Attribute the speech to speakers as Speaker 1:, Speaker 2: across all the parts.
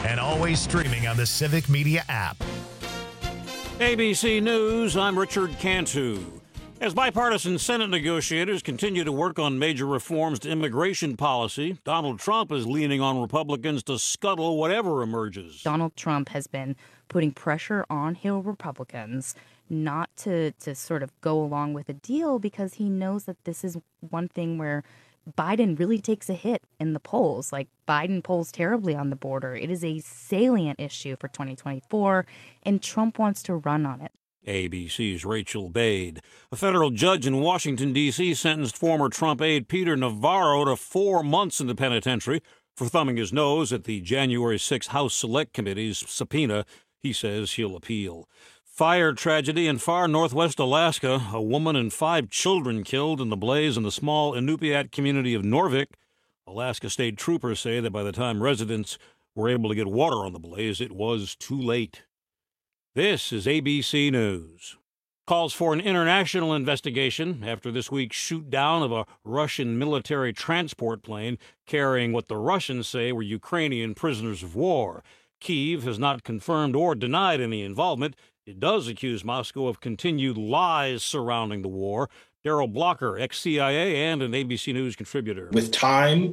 Speaker 1: and always streaming on the Civic Media app.
Speaker 2: ABC News, I'm Richard Cantu. As bipartisan Senate negotiators continue to work on major reforms to immigration policy, Donald Trump is leaning on Republicans to scuttle whatever emerges.
Speaker 3: Donald Trump has been putting pressure on Hill Republicans not to sort of go along with a deal because he knows that this is one thing where Biden really takes a hit in the polls. Like, Biden polls terribly on the border. It is a salient issue for 2024, and Trump wants to run on it.
Speaker 2: ABC's Rachel Bade. A federal judge in Washington, D.C. sentenced former Trump aide Peter Navarro to 4 months in the penitentiary for thumbing his nose at the January 6 House Select Committee's subpoena. He says he'll appeal. Fire tragedy in far northwest Alaska. A woman and 5 children killed in the blaze in the small Inupiat community of Norvik. Alaska state troopers say that by the time residents were able to get water on the blaze, it was too late. This is ABC News. Calls for an international investigation after this week's shoot-down of a Russian military transport plane carrying what the Russians say were Ukrainian prisoners of war. Kyiv has not confirmed or denied any involvement. It does accuse Moscow of continued lies surrounding the war. Daryl Blocker, ex-CIA and an ABC News contributor.
Speaker 4: With time,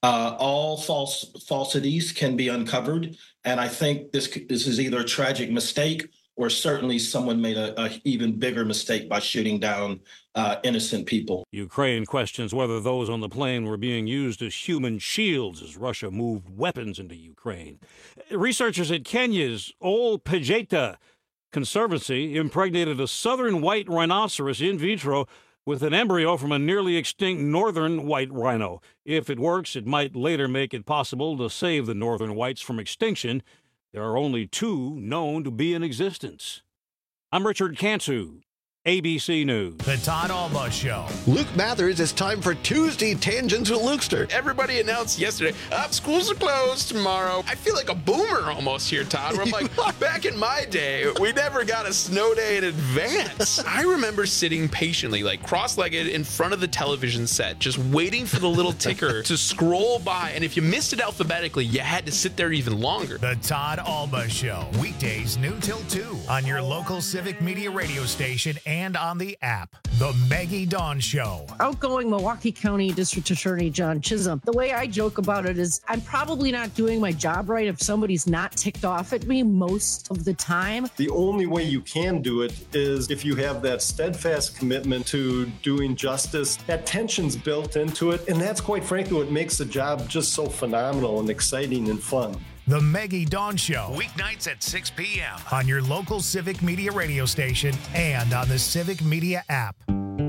Speaker 4: all falsities can be uncovered, and I think this is either a tragic mistake or certainly someone made a even bigger mistake by shooting down innocent people.
Speaker 2: Ukraine questions whether those on the plane were being used as human shields as Russia moved weapons into Ukraine. Researchers at Kenya's Ol Pejeta Conservancy impregnated a southern white rhinoceros in vitro with an embryo from a nearly extinct northern white rhino. If it works, it might later make it possible to save the northern whites from extinction. There are only 2 known to be in existence. I'm Richard Cantu, ABC News.
Speaker 1: The Todd Alba Show.
Speaker 5: Luke Mathers, it's time for Tuesday Tangents with Lukester.
Speaker 6: Everybody announced yesterday, schools are closed tomorrow. I feel like a boomer almost here, Todd, where I'm like, back in my day, we never got a snow day in advance. I remember sitting patiently, like cross-legged in front of the television set, just waiting for the little ticker to scroll by. And if you missed it alphabetically, you had to sit there even longer.
Speaker 1: The Todd Alba Show. Weekdays noon till 2 on your local Civic Media radio station and on the app. The Maggie Dawn Show.
Speaker 7: Outgoing Milwaukee County District Attorney John Chisholm. The way I joke about it is I'm probably not doing my job right if somebody's not ticked off at me most of the time.
Speaker 8: The only way you can do it is if you have that steadfast commitment to doing justice. That tension's built into it, and that's quite frankly what makes the job just so phenomenal and exciting and fun.
Speaker 1: The Maggie Dawn Show, weeknights at 6 p.m. on your local Civic Media radio station and on the Civic Media app.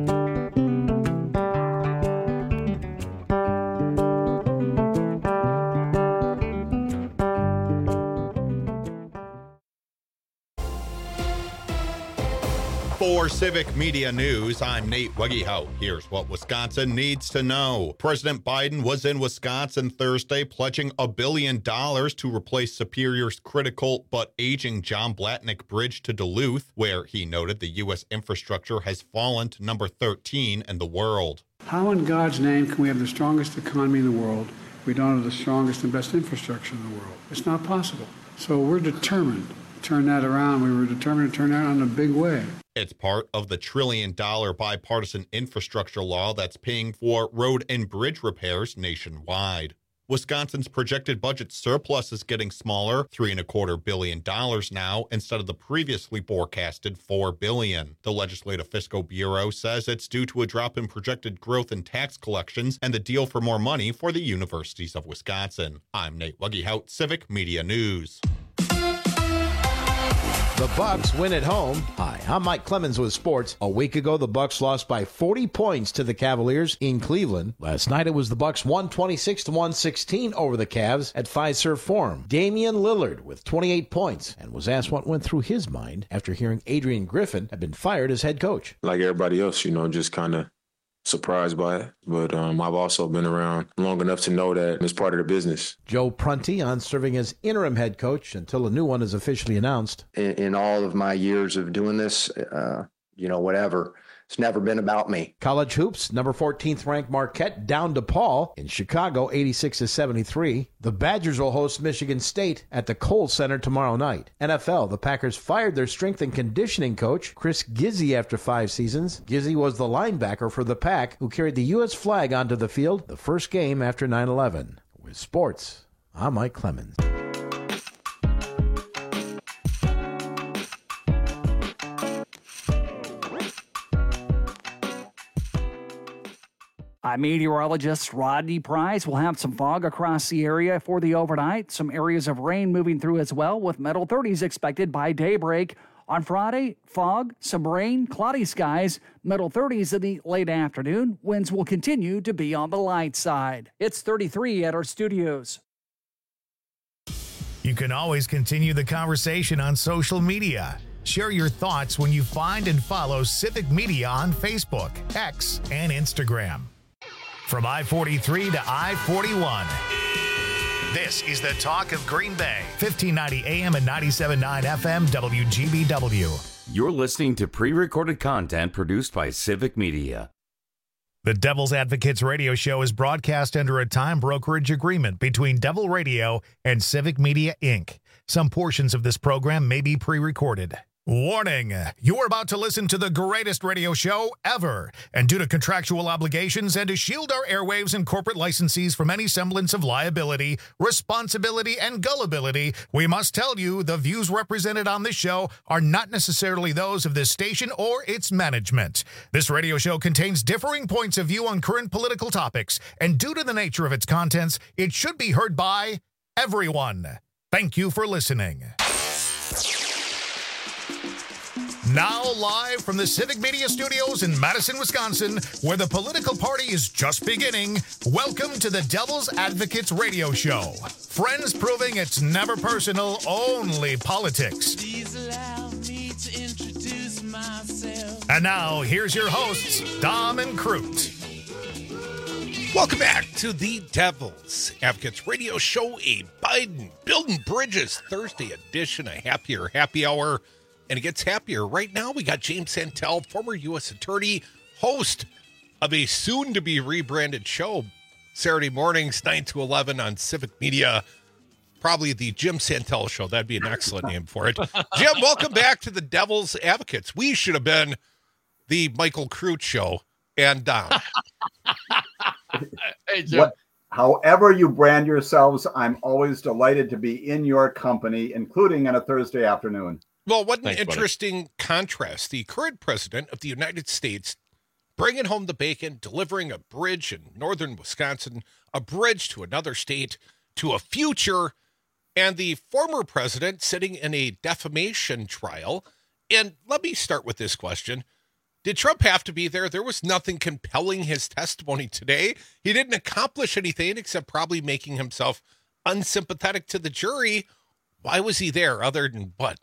Speaker 9: For Civic Media News, I'm Nate Weggehout. Here's what Wisconsin needs to know. President Biden was in Wisconsin Thursday pledging $1 billion to replace Superior's critical but aging John Blatnick Bridge to Duluth, where he noted the U.S. infrastructure has fallen to number 13 in the world.
Speaker 10: How in God's name can we have the strongest economy in the world if we don't have the strongest and best infrastructure in the world? It's not possible. So we're determined to turn that around. We were determined to turn that around in a big way.
Speaker 9: It's part of the $1 trillion bipartisan infrastructure law that's paying for road and bridge repairs nationwide. Wisconsin's projected budget surplus is getting smaller, $3.25 billion now, instead of the previously forecasted $4 billion. The Legislative Fiscal Bureau says it's due to a drop in projected growth in tax collections and the deal for more money for the universities of Wisconsin. I'm Nate Weggehout, Civic Media News.
Speaker 11: The Bucks win at home. Hi, I'm Mike Clemens with sports. A week ago, the Bucks lost by 40 points to the Cavaliers in Cleveland. Last night, it was the Bucks 126-116 over the Cavs at Fiserv Forum. Damian Lillard with 28 points and was asked what went through his mind after hearing Adrian Griffin had been fired as head coach.
Speaker 12: Like everybody else, just kind of surprised by it, but I've also been around long enough to know that it's part of the business.
Speaker 11: Joe Prunty on serving as interim head coach until a new one is officially announced.
Speaker 13: In all of my years of doing this, whatever, It's never been about me.
Speaker 11: College hoops, number 14th ranked Marquette down to Paul in Chicago, 86-73. The Badgers will host Michigan State at the Kohl Center tomorrow night. NFL, the Packers fired their strength and conditioning coach, Chris Gizzi, after 5 seasons. Gizzi was the linebacker for the Pack who carried the U.S. flag onto the field the first game after 9/11. With sports, I'm Mike Clemens.
Speaker 14: I'm meteorologist Rodney Price. We'll have some fog across the area for the overnight. Some areas of rain moving through as well, with middle 30s expected by daybreak. On Friday, fog, some rain, cloudy skies, middle 30s in the late afternoon. Winds will continue to be on the light side. It's 33 at our studios.
Speaker 1: You can always continue the conversation on social media. Share your thoughts when you find and follow Civic Media on Facebook, X, and Instagram. From I-43 to I-41, this is the talk of Green Bay, 1590 AM and 97.9 FM WGBW.
Speaker 15: You're listening to pre-recorded content produced by Civic Media.
Speaker 1: The Devil's Advocates radio show is broadcast under a time brokerage agreement between Devil Radio and Civic Media, Inc. Some portions of this program may be pre-recorded. Warning, you're about to listen to the greatest radio show ever. And due to contractual obligations and to shield our airwaves and corporate licensees from any semblance of liability, responsibility, and gullibility, we must tell you the views represented on this show are not necessarily those of this station or its management. This radio show contains differing points of view on current political topics, and due to the nature of its contents, it should be heard by everyone. Thank you for listening. Now live from the Civic Media Studios in Madison, Wisconsin, where the political party is just beginning, welcome to the Devil's Advocates radio show. Friends proving it's never personal, only politics. Please allow me to introduce myself. And now, here's your hosts, Dom and Crute.
Speaker 16: Welcome back to the Devil's Advocates radio show, a Biden Building Bridges Thursday edition, a happier happy hour. And it gets happier. Right now, we got James Santel, former U.S. attorney, host of a soon-to-be rebranded show, Saturday mornings, 9 to 11 on Civic Media. Probably the Jim Santel Show. That'd be an excellent name for it. Jim, welcome back to the Devil's Advocates. We should have been the Michael Crute Show and Dom.
Speaker 17: Hey, Jim. However you brand yourselves, I'm always delighted to be in your company, including on a Thursday afternoon.
Speaker 16: Well, what an interesting contrast. The current president of the United States bringing home the bacon, delivering a bridge in northern Wisconsin, a bridge to another state, to a future, and the former president sitting in a defamation trial. And let me start with this question. Did Trump have to be there? There was nothing compelling his testimony today. He didn't accomplish anything except probably making himself unsympathetic to the jury. Why was he there other than what?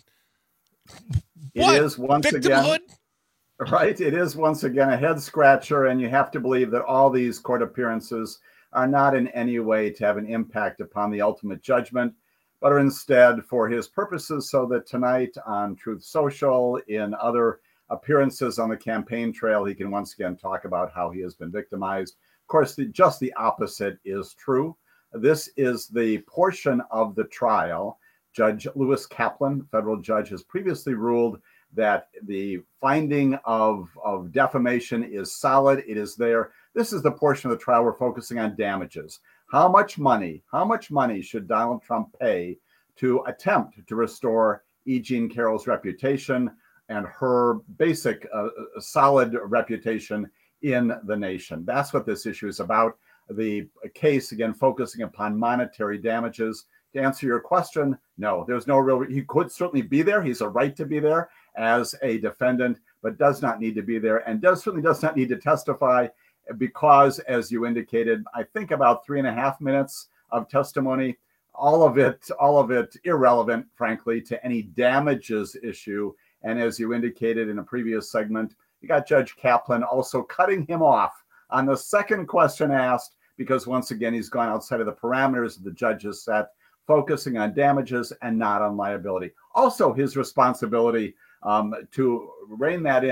Speaker 17: It is once again, right? It is once again a head scratcher, and you have to believe that all these court appearances are not in any way to have an impact upon the ultimate judgment, but are instead for his purposes so that tonight on Truth Social, in other appearances on the campaign trail, he can once again talk about how he has been victimized. Of course, just the opposite is true. This is the portion of the trial. Judge Lewis Kaplan, federal judge, has previously ruled that the finding of defamation is solid. It is there. This is the portion of the trial we're focusing on damages. How much money should Donald Trump pay to attempt to restore E. Jean Carroll's reputation and her basic solid reputation in the nation? That's what this issue is about. The case, again, focusing upon monetary damages. To answer your question, no, there's no real, he could certainly be there. He's a right to be there as a defendant, but does not need to be there, and certainly does not need to testify because, as you indicated, I think about 3.5 minutes of testimony, all of it irrelevant, frankly, to any damages issue. And as you indicated in a previous segment, you got Judge Kaplan also cutting him off on the second question asked, because once again, he's gone outside of the parameters the judge has set, focusing on damages and not on liability. Also, his responsibility to rein that in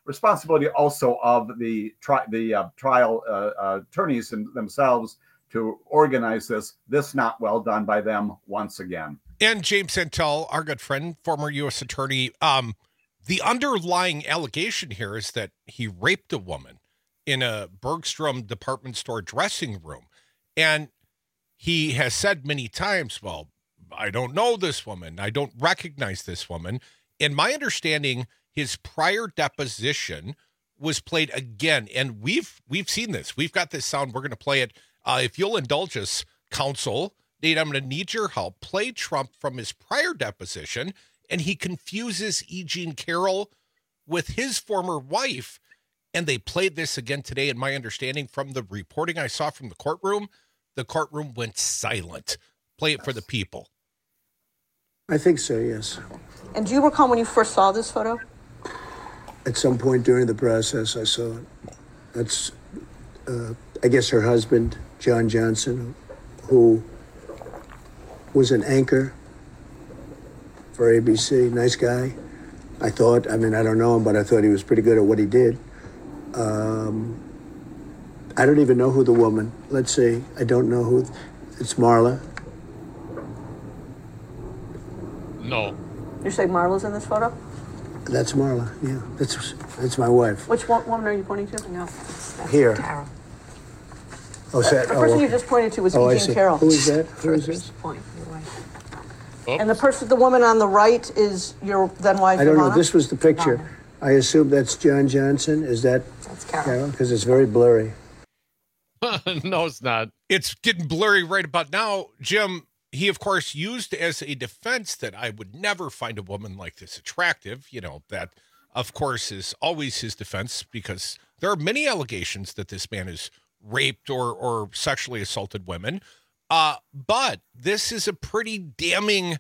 Speaker 17: responsibility also of the trial attorneys themselves to organize this not well done by them once again.
Speaker 16: And James Santel, our good friend, former U.S. attorney, the underlying allegation here is that he raped a woman in a Bergstrom department store dressing room. And he has said many times, well, I don't know this woman. I don't recognize this woman. In my understanding, his prior deposition was played again. And we've seen this. We've got this sound. We're going to play it. If you'll indulge us, counsel, Nate, I'm going to need your help. Play Trump from his prior deposition, and he confuses E. Jean Carroll with his former wife. And they played this again today. And my understanding from the reporting I saw from the courtroom went silent. Play it for the people.
Speaker 13: I think so, yes.
Speaker 18: And do you recall when you first saw this photo?
Speaker 13: At some point during the process, I saw it. That's, I guess, her husband, John Johnson, who was an anchor for ABC. Nice guy. I thought, I mean, I don't know him, but I thought he was pretty good at what he did. I don't even know who the woman, let's see, I don't know who, it's Marla.
Speaker 16: No.
Speaker 18: You say Marla's in this photo?
Speaker 13: That's Marla, yeah, that's my wife.
Speaker 18: Which woman are you pointing to? No.
Speaker 13: Here.
Speaker 18: Carol.
Speaker 13: Oh, is that,
Speaker 18: the person you just pointed to was E. Jean Carroll.
Speaker 13: Who is that? Who is this?
Speaker 18: Point, your wife. And the woman on the right is your then wife,
Speaker 13: I don't
Speaker 18: Ivana?
Speaker 13: know, this was the picture. I assume that's John Johnson. Is that Carol? Because it's very blurry.
Speaker 16: No, it's not. It's getting blurry right about now. Jim, he, of course, used as a defense that I would never find a woman like this attractive. You know, that, of course, is always his defense because there are many allegations that this man has raped or sexually assaulted women. But this is a pretty damning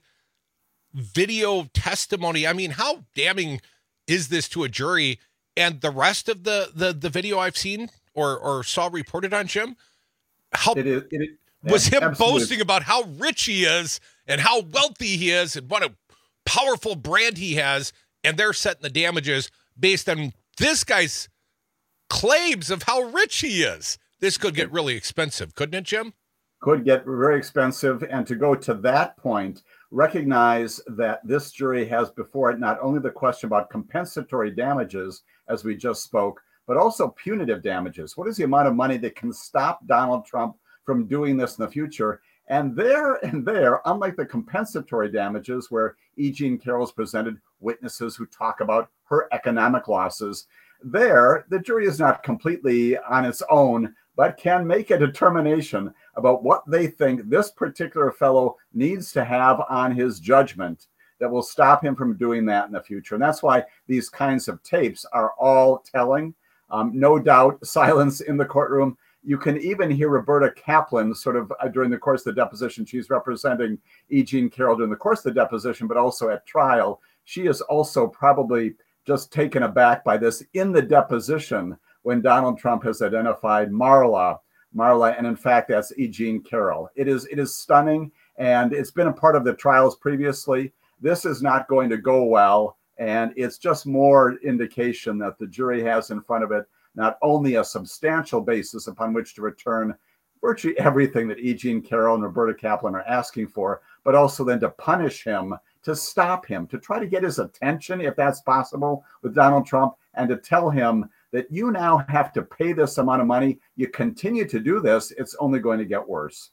Speaker 16: video testimony. I mean, how damning is this to a jury? And the rest of the video I've seen or saw reported on, Jim, how was him boasting about how rich he is and how wealthy he is and what a powerful brand he has, and they're setting the damages based on this guy's claims of how rich he is. This could get really expensive, couldn't it, Jim?
Speaker 17: Could get very expensive. And to go to that point, recognize that this jury has before it not only the question about compensatory damages, as we just spoke, but also punitive damages. What is the amount of money that can stop Donald Trump from doing this in the future? And there, unlike the compensatory damages where E. Jean Carroll's presented witnesses who talk about her economic losses, there, the jury is not completely on its own, but can make a determination about what they think this particular fellow needs to have on his judgment that will stop him from doing that in the future. And that's why these kinds of tapes are all telling. No doubt, silence in the courtroom. You can even hear Roberta Kaplan sort of during the course of the deposition. She's representing E. Jean Carroll during the course of the deposition, but also at trial. She is also probably just taken aback by this in the deposition when Donald Trump has identified Marla, and in fact, that's E. Jean Carroll. It is stunning, and it's been a part of the trials previously. This is not going to go well, and it's just more indication that the jury has in front of it not only a substantial basis upon which to return virtually everything that E. Jean Carroll and Roberta Kaplan are asking for, but also then to punish him, to stop him, to try to get his attention, if that's possible, with Donald Trump, and to tell him that you now have to pay this amount of money. You continue to do this, it's only going to get worse.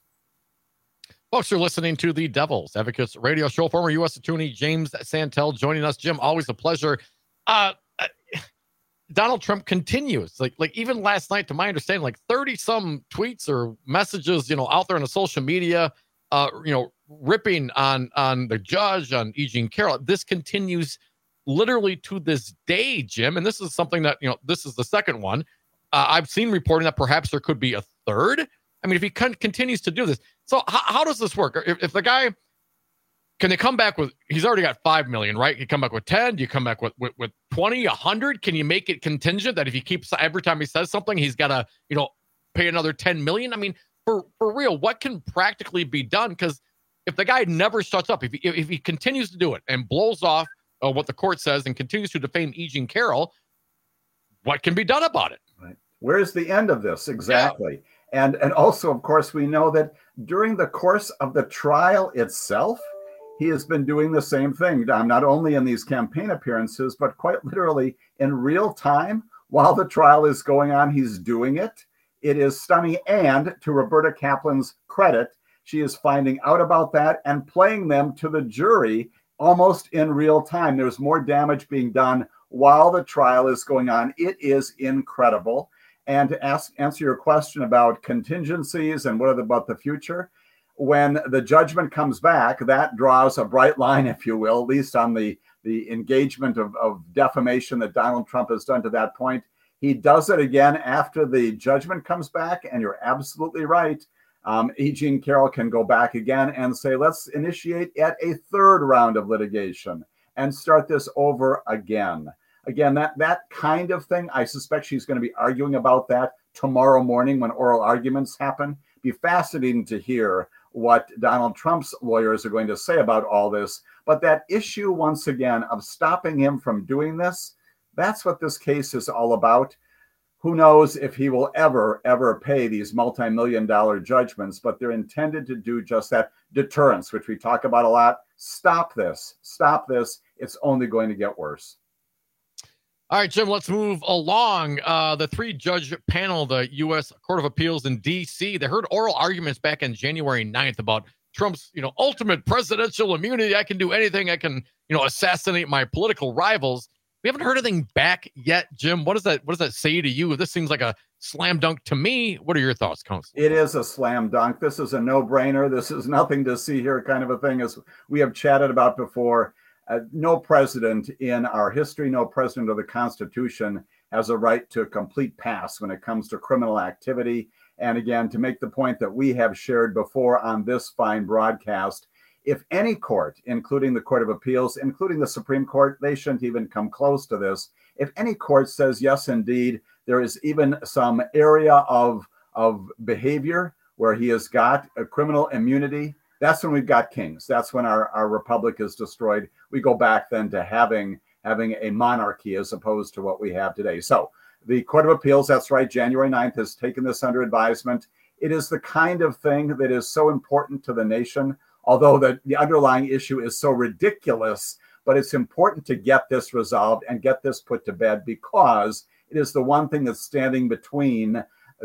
Speaker 19: Folks, you're listening to the Devil's Advocates Radio Show. Former U.S. Attorney James Santel joining us. Jim, always a pleasure. Donald Trump continues. Like even last night, to my understanding, like 30-some tweets or messages, out there on the social media, ripping on the judge, on E. Jean Carroll. This continues literally to this day, Jim. And this is something that, this is the second one. I've seen reporting that perhaps there could be a third. I mean, if he continues to do this. So how does this work? If the guy, can they come back with, he's already got 5 million, right? You come back with 10, do you come back with 20, 100? Can you make it contingent that if he keeps, every time he says something, he's got to, pay another 10 million? I mean, for real, what can practically be done? Because if the guy never shuts up, if he continues to do it and blows off what the court says and continues to defame E. Jean Carroll, what can be done about it?
Speaker 17: Right. Where's the end of this? Exactly. Yeah. And also, of course, we know that during the course of the trial itself, he has been doing the same thing, not only in these campaign appearances, but quite literally in real time while the trial is going on, he's doing it. It is stunning. And to Roberta Kaplan's credit, she is finding out about that and playing them to the jury almost in real time. There's more damage being done while the trial is going on. It is incredible. And to answer your question about contingencies and what about the future, when the judgment comes back, that draws a bright line, if you will, at least on the engagement of defamation that Donald Trump has done to that point. He does it again after the judgment comes back, and you're absolutely right. E. Jean Carroll can go back again and say, let's initiate yet a third round of litigation and start this over again. Again, that kind of thing, I suspect she's going to be arguing about that tomorrow morning when oral arguments happen. Be fascinating to hear what Donald Trump's lawyers are going to say about all this. But that issue, once again, of stopping him from doing this, that's what this case is all about. Who knows if he will ever pay these multi-million-dollar judgments, but they're intended to do just that. Deterrence, which we talk about a lot. Stop this. Stop this. It's only going to get worse.
Speaker 19: All right, Jim, let's move along. The 3-judge panel, the U.S. Court of Appeals in D.C., they heard oral arguments back on January 9th about Trump's, ultimate presidential immunity. I can do anything. I can, assassinate my political rivals. We haven't heard anything back yet, Jim. What does that say to you? This seems like a slam dunk to me. What are your thoughts, Counsel?
Speaker 17: It is a slam dunk. This is a no-brainer. This is nothing to see here kind of a thing, as we have chatted about before. No president in our history, no president of the Constitution has a right to a complete pass when it comes to criminal activity. And again, to make the point that we have shared before on this fine broadcast, if any court, including the Court of Appeals, including the Supreme Court, they shouldn't even come close to this. If any court says, yes, indeed, there is even some area of behavior where he has got a criminal immunity, that's when we've got kings. That's when our republic is destroyed. We go back then to having a monarchy as opposed to what we have today. So the Court of Appeals, that's right, January 9th has taken this under advisement. It is the kind of thing that is so important to the nation, although the underlying issue is so ridiculous, but it's important to get this resolved and get this put to bed, because it is the one thing that's standing between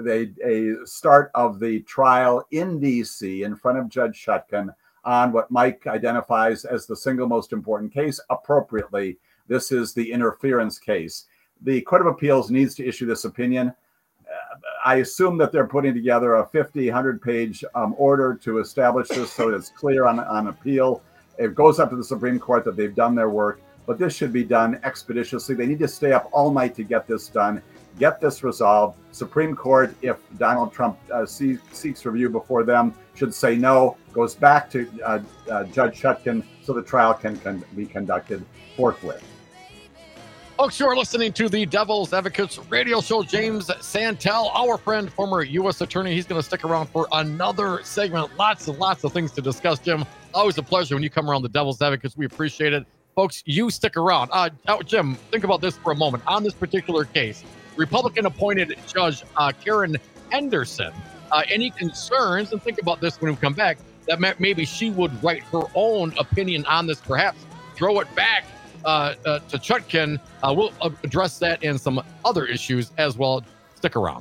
Speaker 17: a start of the trial in D.C. in front of Judge Chutkan on what Mike identifies as the single most important case. Appropriately, this is the interference case. The Court of Appeals needs to issue this opinion. I assume that they're putting together a 100-page order to establish this so that it's clear on appeal. It goes up to the Supreme Court that they've done their work, but this should be done expeditiously. They need to stay up all night to get this done, get this resolved. Supreme Court, if Donald Trump seeks review before them, should say no, goes back to Judge Chutkan so the trial can be conducted forthwith.
Speaker 19: Folks, you are listening to the Devil's Advocates radio show. James Santel, our friend, former U.S. attorney, he's going to stick around for another segment. Lots and lots of things to discuss, Jim. Always a pleasure when you come around the Devil's Advocates. We appreciate it. Folks, you stick around. Jim, think about this for a moment. On this particular case, Republican-appointed Judge Karen Henderson, any concerns, and think about this when we come back, that maybe she would write her own opinion on this, perhaps throw it back to Chutkan. We'll address that and some other issues as well. Stick around.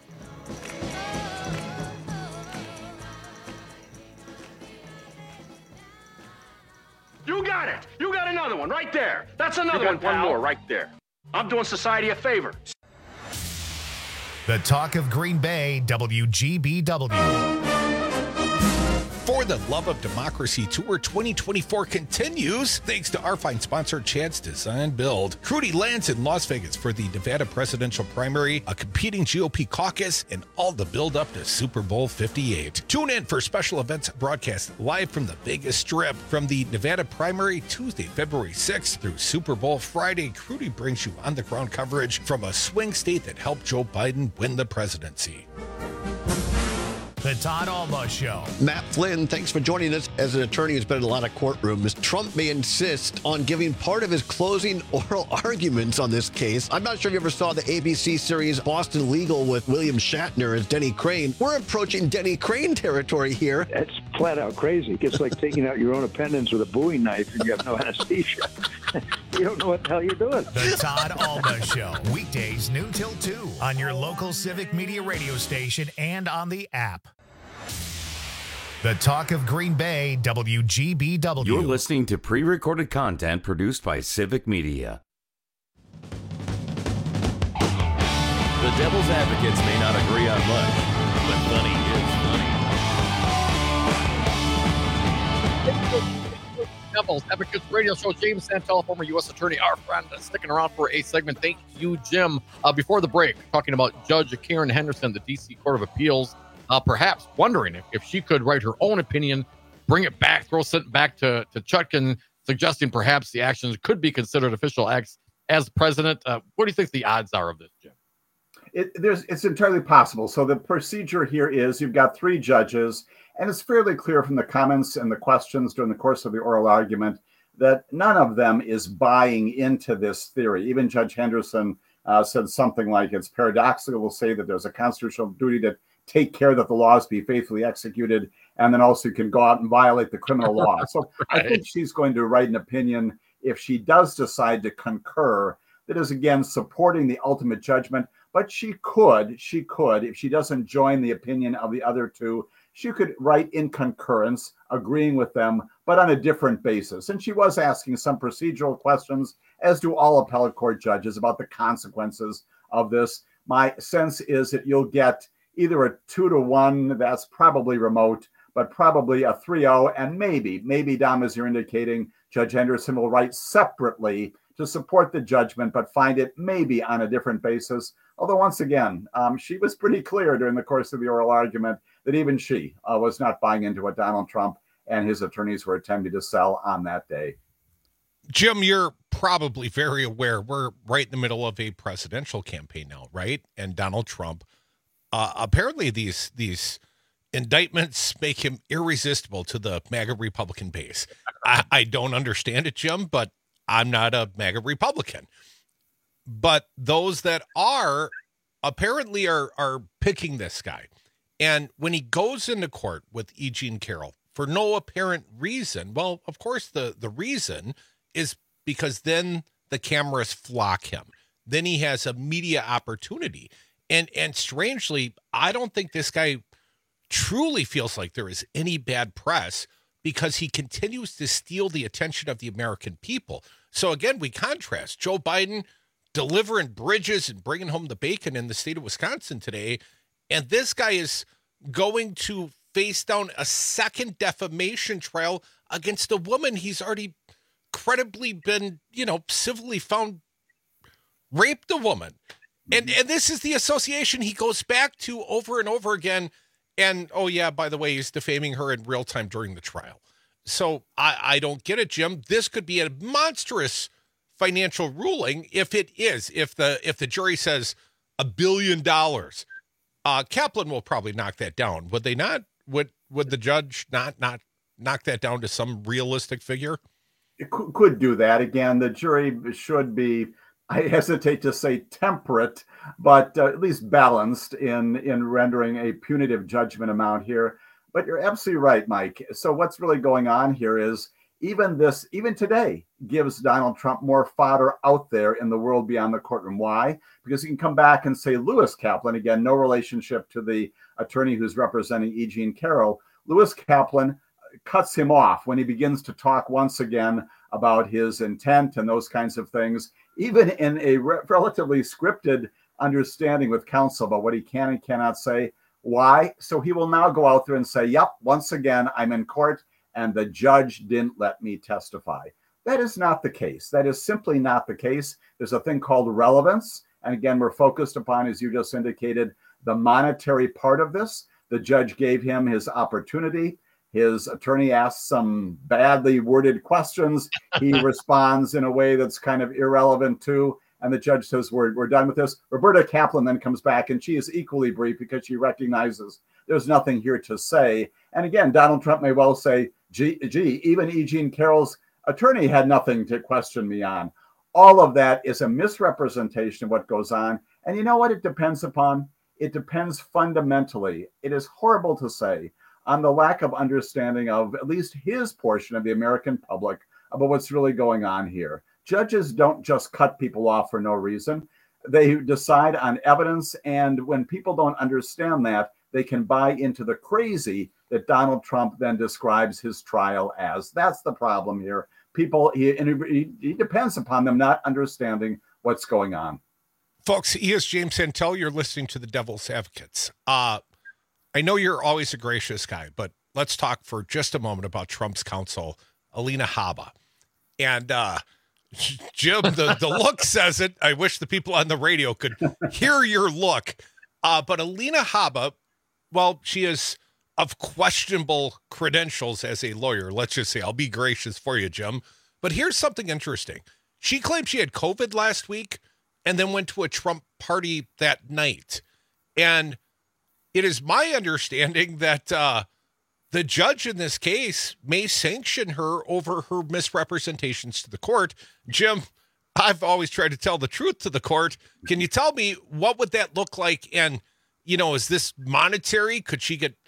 Speaker 20: You got it. You got another one right there. That's another one, pal. One more right there. I'm doing society a favor.
Speaker 1: The talk of Green Bay, WGBW.
Speaker 16: For the Love of Democracy Tour 2024 continues thanks to our fine sponsor, Chad's Design Build. Crudy lands in Las Vegas for the Nevada presidential primary, a competing GOP caucus, and all the build up to Super Bowl 58. Tune in for special events broadcast live from the Vegas Strip. From the Nevada primary Tuesday, February 6th through Super Bowl Friday, Crudy brings you on-the-ground coverage from a swing state that helped Joe Biden win the presidency.
Speaker 1: The Todd Alba Show.
Speaker 5: Matt Flynn, thanks for joining us. As an attorney who's been in a lot of courtrooms, Trump may insist on giving part of his closing oral arguments on this case. I'm not sure if you ever saw the ABC series Boston Legal with William Shatner as Denny Crane. We're approaching Denny Crane territory here.
Speaker 21: That's flat out crazy. It's like taking out your own appendix with a Bowie knife and you have no anesthesia. You don't know what the hell you're doing.
Speaker 1: The Todd Alba Show. Weekdays noon till 2 on your local Civic Media radio station and on the app. The Talk of Green Bay, WGBW.
Speaker 15: You're listening to pre-recorded content produced by Civic Media. The Devil's Advocates may not agree on much, but funny is funny.
Speaker 19: Devil's Advocates Radio Show. James Santel, former U.S. Attorney, our friend, sticking around for a segment. Thank you, Jim. Before the break, talking about Judge Karen Henderson, the D.C. Court of Appeals, perhaps wondering if she could write her own opinion, bring it back, throw something back to Chutkan, suggesting perhaps the actions could be considered official acts as president. What do you think the odds are of this, Jim?
Speaker 17: It's entirely possible. So the procedure here is you've got 3 judges, and it's fairly clear from the comments and the questions during the course of the oral argument that none of them is buying into this theory. Even Judge Henderson said something like it's paradoxical to say that there's a constitutional duty to take care that the laws be faithfully executed, and then also you can go out and violate the criminal law. So right. I think she's going to write an opinion, if she does decide to concur, that is, again, supporting the ultimate judgment. But she could, if she doesn't join the opinion of the other 2, she could write in concurrence, agreeing with them, but on a different basis. And she was asking some procedural questions, as do all appellate court judges, about the consequences of this. My sense is that you'll get either a 2-1, that's probably remote, but probably a 3-0, and maybe, Dom, as you're indicating, Judge Henderson will write separately to support the judgment, but find it maybe on a different basis. Although, once again, she was pretty clear during the course of the oral argument that even she was not buying into what Donald Trump and his attorneys were attempting to sell on that day.
Speaker 16: Jim, you're probably very aware we're right in the middle of a presidential campaign now, right? And Donald Trump, apparently these indictments make him irresistible to the MAGA Republican base. I don't understand it, Jim, but I'm not a MAGA Republican. But those that are apparently are picking this guy. And when he goes into court with E. Jean Carroll for no apparent reason, well, of course, the reason is because then the cameras flock him. Then he has a media opportunity. And strangely, I don't think this guy truly feels like there is any bad press because he continues to steal the attention of the American people. So again, we contrast Joe Biden delivering bridges and bringing home the bacon in the state of Wisconsin today. And this guy is going to face down a second defamation trial against a woman he's already credibly been, civilly found raped a woman. And this is the association he goes back to over and over again. And, oh, yeah, by the way, he's defaming her in real time during the trial. So I don't get it, Jim. This could be a monstrous financial ruling if it is. If the jury says $1 billion, Kaplan will probably knock that down. Would they not? Would the judge not knock that down to some realistic figure?
Speaker 17: It could do that. Again, the jury should be, I hesitate to say temperate, but at least balanced in rendering a punitive judgment amount here. But you're absolutely right, Mike. So what's really going on here is even today gives Donald Trump more fodder out there in the world beyond the courtroom. Why? Because he can come back and say Lewis Kaplan, again, no relationship to the attorney who's representing E. Jean Carroll. Lewis Kaplan cuts him off when he begins to talk once again about his intent and those kinds of things, even in a relatively scripted understanding with counsel about what he can and cannot say. Why? So he will now go out there and say, yep, once again, I'm in court and the judge didn't let me testify. That is not the case. That is simply not the case. There's a thing called relevance. And again, we're focused upon, as you just indicated, the monetary part of this. The judge gave him his opportunity. His attorney asks some badly worded questions. He responds in a way that's kind of irrelevant too. And the judge says, we're done with this. Roberta Kaplan then comes back, and she is equally brief because she recognizes there's nothing here to say. And again, Donald Trump may well say, gee, even E. Jean Carroll's attorney had nothing to question me on. All of that is a misrepresentation of what goes on. And you know what it depends upon? It depends fundamentally. It is horrible to say, on the lack of understanding of at least his portion of the American public about what's really going on here. Judges don't just cut people off for no reason. They decide on evidence, and when people don't understand that, they can buy into the crazy that Donald Trump then describes his trial as. That's the problem here. People, he depends upon them not understanding what's going on.
Speaker 16: Folks, he is James Santel. You're listening to the Devil's Advocates. I know you're always a gracious guy, but let's talk for just a moment about Trump's counsel, Alina Habba. And Jim, the look says it. I wish the people on the radio could hear your look. But Alina Habba, well, she is of questionable credentials as a lawyer. Let's just say, I'll be gracious for you, Jim. But here's something interesting. She claimed she had COVID last week and then went to a Trump party that night. And it is my understanding that the judge in this case may sanction her over her misrepresentations to the court. Jim, I've always tried to tell the truth to the court. Can you tell me what would that look like? And, you know, is this monetary? Could she get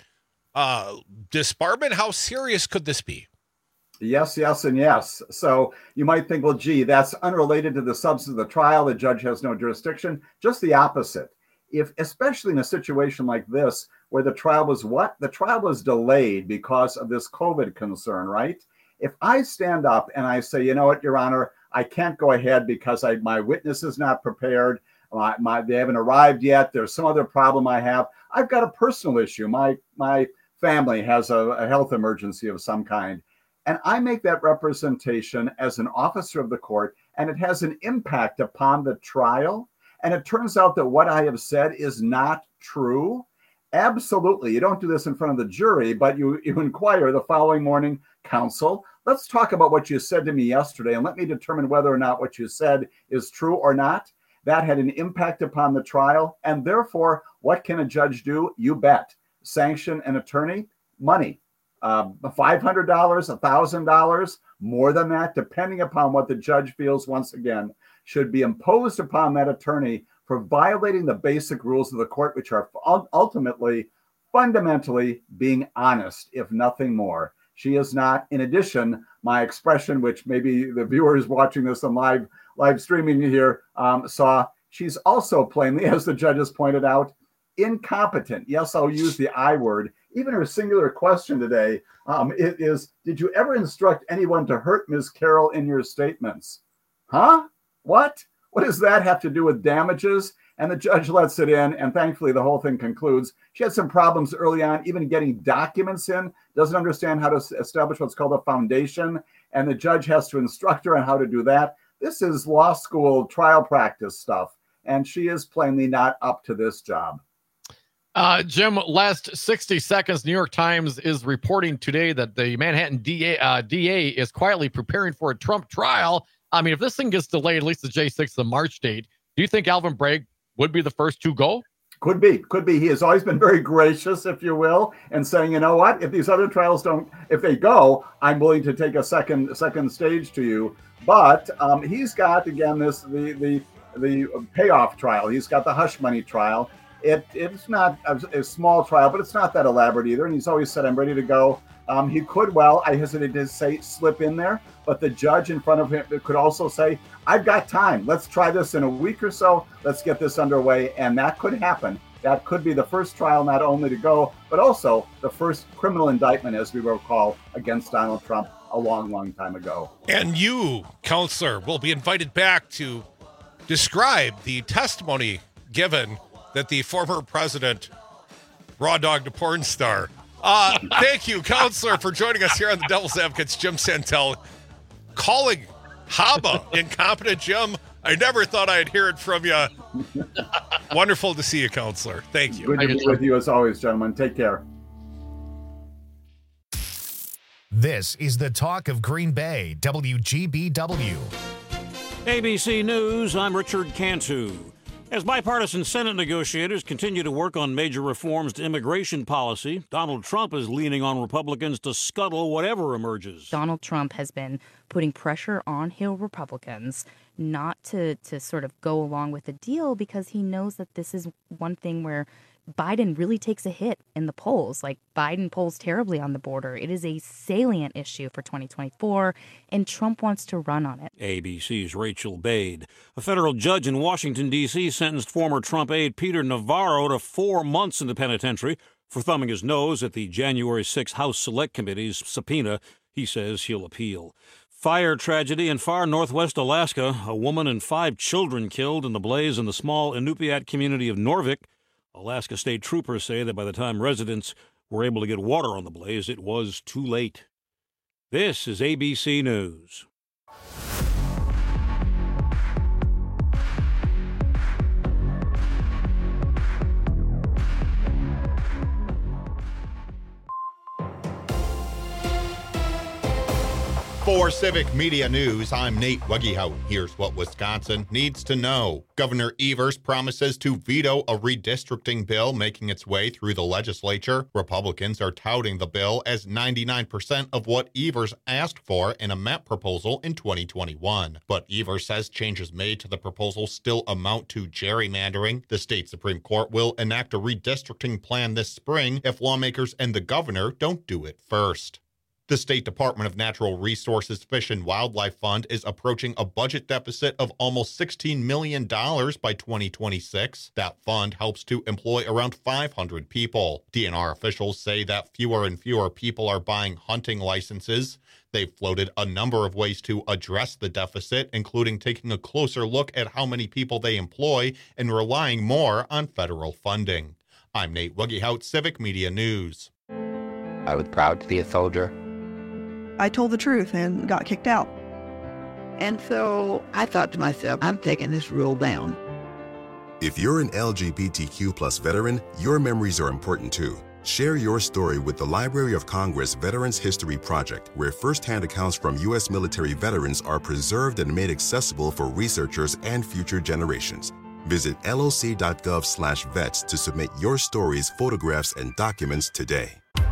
Speaker 16: disbarment? How serious could this be?
Speaker 17: Yes, yes, and yes. So you might think, well, gee, that's unrelated to the substance of the trial. The judge has no jurisdiction. Just the opposite. If, especially in a situation like this, where the trial was what? The trial was delayed because of this COVID concern, right? If I stand up and I say, you know what, Your Honor, I can't go ahead because my witness is not prepared. They haven't arrived yet. There's some other problem I have. I've got a personal issue. My family has a health emergency of some kind. And I make that representation as an officer of the court, and it has an impact upon the trial. And it turns out that what I have said is not true. Absolutely. You don't do this in front of the jury, but you inquire the following morning, counsel, let's talk about what you said to me yesterday, and let me determine whether or not what you said is true or not. That had an impact upon the trial. And therefore, what can a judge do? You bet. Sanction an attorney, money. $500, $1,000, more than that, depending upon what the judge feels, once again, should be imposed upon that attorney for violating the basic rules of the court, which are ultimately, fundamentally being honest, if nothing more. She is not. In addition, my expression, which maybe the viewers watching this on live streaming here saw, she's also plainly, as the judges pointed out, incompetent. Yes, I'll use the I word. Even her singular question today it is, did you ever instruct anyone to hurt Ms. Carroll in your statements? Huh? What? What does that have to do with damages? And the judge lets it in, and thankfully the whole thing concludes. She had some problems early on, even getting documents in, doesn't understand how to establish what's called a foundation, and the judge has to instruct her on how to do that. This is law school trial practice stuff, and she is plainly not up to this job.
Speaker 19: Jim, last 60 seconds, New York Times is reporting today that the Manhattan DA is quietly preparing for a Trump trial. I mean, if this thing gets delayed, at least the J6, the March date, do you think Alvin Bragg would be the first to go?
Speaker 17: Could be. He has always been very gracious, if you will, and saying, you know what, if these other trials if they go, I'm willing to take a second stage to you. But he's got, again, the payoff trial. He's got the hush money trial. It's not a small trial, but it's not that elaborate either. And he's always said, I'm ready to go. He could I hesitate to say, slip in there, but the judge in front of him could also say, I've got time. Let's try this in a week or so. Let's get this underway. And that could happen. That could be the first trial not only to go, but also the first criminal indictment, as we recall, against Donald Trump a long, long time ago.
Speaker 16: And you, counselor, will be invited back to describe the testimony given that the former president raw dogged a porn star. Thank you, counselor, for joining us here on the Devil's Advocates. Jim Santel calling Habba incompetent. Jim, I never thought I'd hear it from you. Wonderful to see you, counselor. Thank you.
Speaker 17: Good to be with you as always, gentlemen. Take care.
Speaker 1: This is the talk of Green Bay, WGBW.
Speaker 2: ABC News, I'm Richard Cantu. As bipartisan Senate negotiators continue to work on major reforms to immigration policy, Donald Trump is leaning on Republicans to scuttle whatever emerges.
Speaker 3: Donald Trump has been putting pressure on Hill Republicans not to sort of go along with the deal because he knows that this is one thing where Biden really takes a hit in the polls. Like, Biden polls terribly on the border. It is a salient issue for 2024, and Trump wants to run on it.
Speaker 2: ABC's Rachel Bade. A federal judge in Washington, D.C. sentenced former Trump aide Peter Navarro to 4 months in the penitentiary for thumbing his nose at the January 6 House Select Committee's subpoena. He says he'll appeal. Fire tragedy in far northwest Alaska. A woman and 5 children killed in the blaze in the small Inupiat community of Norvik. Alaska state troopers say that by the time residents were able to get water on the blaze, it was too late. This is ABC News.
Speaker 9: For Civic Media News, I'm Nate Wuggyhout. Here's what Wisconsin needs to know. Governor Evers promises to veto a redistricting bill making its way through the legislature. Republicans are touting the bill as 99% of what Evers asked for in a map proposal in 2021. But Evers says changes made to the proposal still amount to gerrymandering. The state Supreme Court will enact a redistricting plan this spring if lawmakers and the governor don't do it first. The State Department of Natural Resources Fish and Wildlife Fund is approaching a budget deficit of almost $16 million by 2026. That fund helps to employ around 500 people. DNR officials say that fewer and fewer people are buying hunting licenses. They've floated a number of ways to address the deficit, including taking a closer look at how many people they employ and relying more on federal funding. I'm Nate Wuggyhout, Civic Media News.
Speaker 22: I was proud to be a soldier.
Speaker 23: I told the truth and got kicked out.
Speaker 22: And so I thought to myself, I'm taking this rule down.
Speaker 24: If you're an LGBTQ plus veteran, your memories are important too. Share your story with the Library of Congress Veterans History Project, where firsthand accounts from U.S. military veterans are preserved and made accessible for researchers and future generations. Visit loc.gov/vets to submit your stories, photographs, and documents today.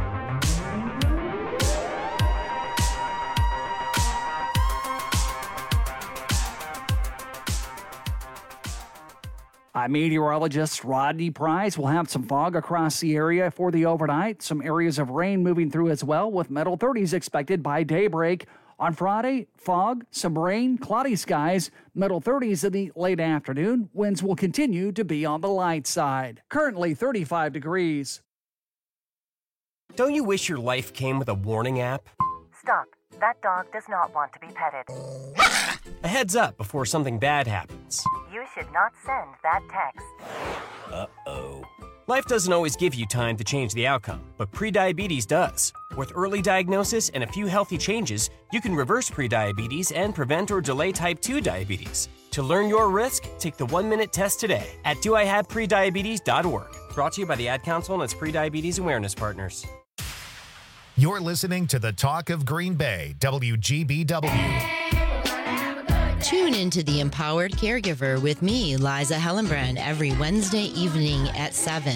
Speaker 14: Meteorologist Rodney Price will have some fog across the area for the overnight. Some areas of rain moving through as well, with middle 30s expected by daybreak. On Friday, fog, some rain, cloudy skies, middle 30s in the late afternoon. Winds will continue to be on the light side. Currently 35 degrees.
Speaker 25: Don't you wish your life came with a warning app?
Speaker 26: Stop. That dog does not want to be petted.
Speaker 25: A heads up before something bad happens.
Speaker 26: You should not send that text.
Speaker 25: Uh-oh. Life doesn't always give you time to change the outcome, but prediabetes does. With early diagnosis and a few healthy changes, you can reverse prediabetes and prevent or delay type 2 diabetes. To learn your risk, take the 1-minute test today at doihaveprediabetes.org. Brought to you by the Ad Council and its prediabetes awareness partners.
Speaker 1: You're listening to the Talk of Green Bay, WGBW.
Speaker 27: Tune into The Empowered Caregiver with me, Liza Hellenbrand, every Wednesday evening at 7.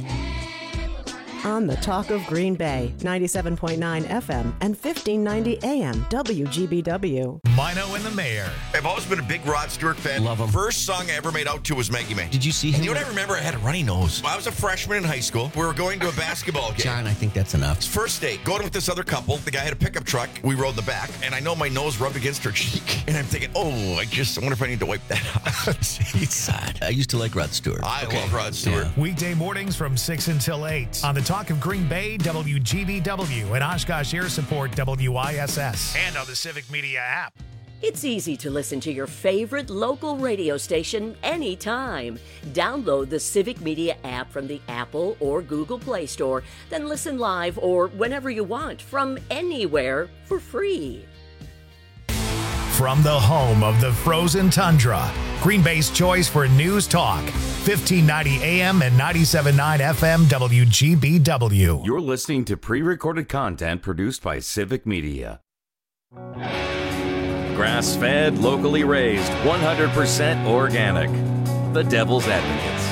Speaker 28: On the Talk of Green Bay, 97.9 FM and 1590 AM, WGBW.
Speaker 1: Mino and the Mayor.
Speaker 29: I've always been a big Rod Stewart fan.
Speaker 30: Love him.
Speaker 29: First song I ever made out to was Maggie May.
Speaker 30: Did you see him?
Speaker 29: And you know what I remember? I had a runny nose. I was a freshman in high school. We were going to a basketball game.
Speaker 30: John, I think that's enough.
Speaker 29: First date, going with this other couple. The guy had a pickup truck. We rode in the back, and I know my nose rubbed against her cheek. And I'm thinking, I wonder if I need to wipe that off. Jeez.
Speaker 30: God, I used to like Rod Stewart.
Speaker 29: I love Rod Stewart.
Speaker 1: Yeah. Weekday mornings from 6 until 8 on the Talk of Green Bay, WGBW, and Oshkosh Air Support, WISS, and on the Civic Media app.
Speaker 31: It's easy to listen to your favorite local radio station anytime. Download the Civic Media app from the Apple or Google Play Store, then listen live or whenever you want from anywhere for free.
Speaker 1: From the home of the frozen tundra, Green Bay's choice for news talk, 1590 AM and 97.9 FM WGBW.
Speaker 15: You're listening to pre-recorded content produced by Civic Media. Grass-fed, locally raised, 100% organic. The Devil's Advocates.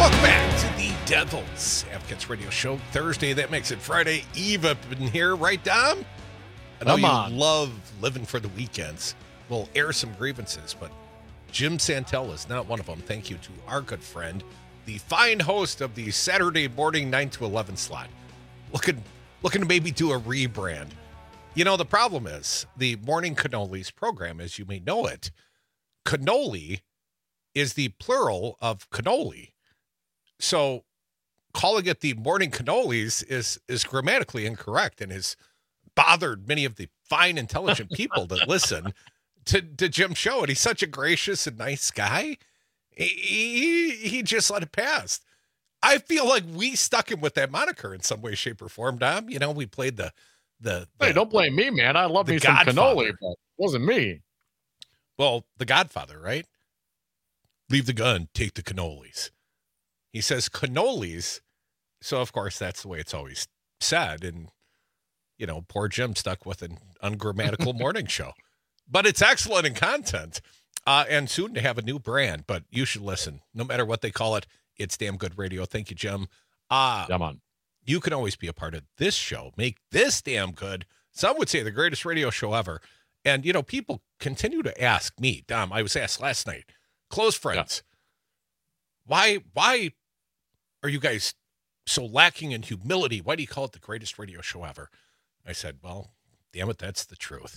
Speaker 16: Welcome back to the Devil's Advocates Radio Show. Thursday, that makes it Friday. Eve up in here, right, Dom? I know you love living for the weekends. We'll air some grievances, but Jim Santel is not one of them. Thank you to our good friend, the fine host of the Saturday morning 9 to 11 slot. Looking to maybe do a rebrand. You know, the problem is the Morning Cannolis program, as you may know it, cannoli is the plural of cannoli. So calling it the Morning Cannolis is grammatically incorrect and has bothered many of the fine, intelligent people that listen to Jim's show. And he's such a gracious and nice guy. He just let it pass. I feel like we stuck him with that moniker in some way, shape, or form, Dom. You know, we played the
Speaker 19: hey, don't blame me, man. I love me some cannoli, but it wasn't me.
Speaker 16: Well, the Godfather, right? Leave the gun, take the cannolis. He says cannolis, so of course that's the way it's always said. And, you know, poor Jim stuck with an ungrammatical morning show. But it's excellent in content, and soon to have a new brand. But you should listen. No matter what they call it, it's damn good radio. Thank you, Jim.
Speaker 19: Come on.
Speaker 16: You can always be a part of this show. Make this damn good. Some would say the greatest radio show ever. And, you know, people continue to ask me, Dom, I was asked last night, close friends, why are you guys so lacking in humility? Why do you call it the greatest radio show ever? I said, well, damn it, that's the truth.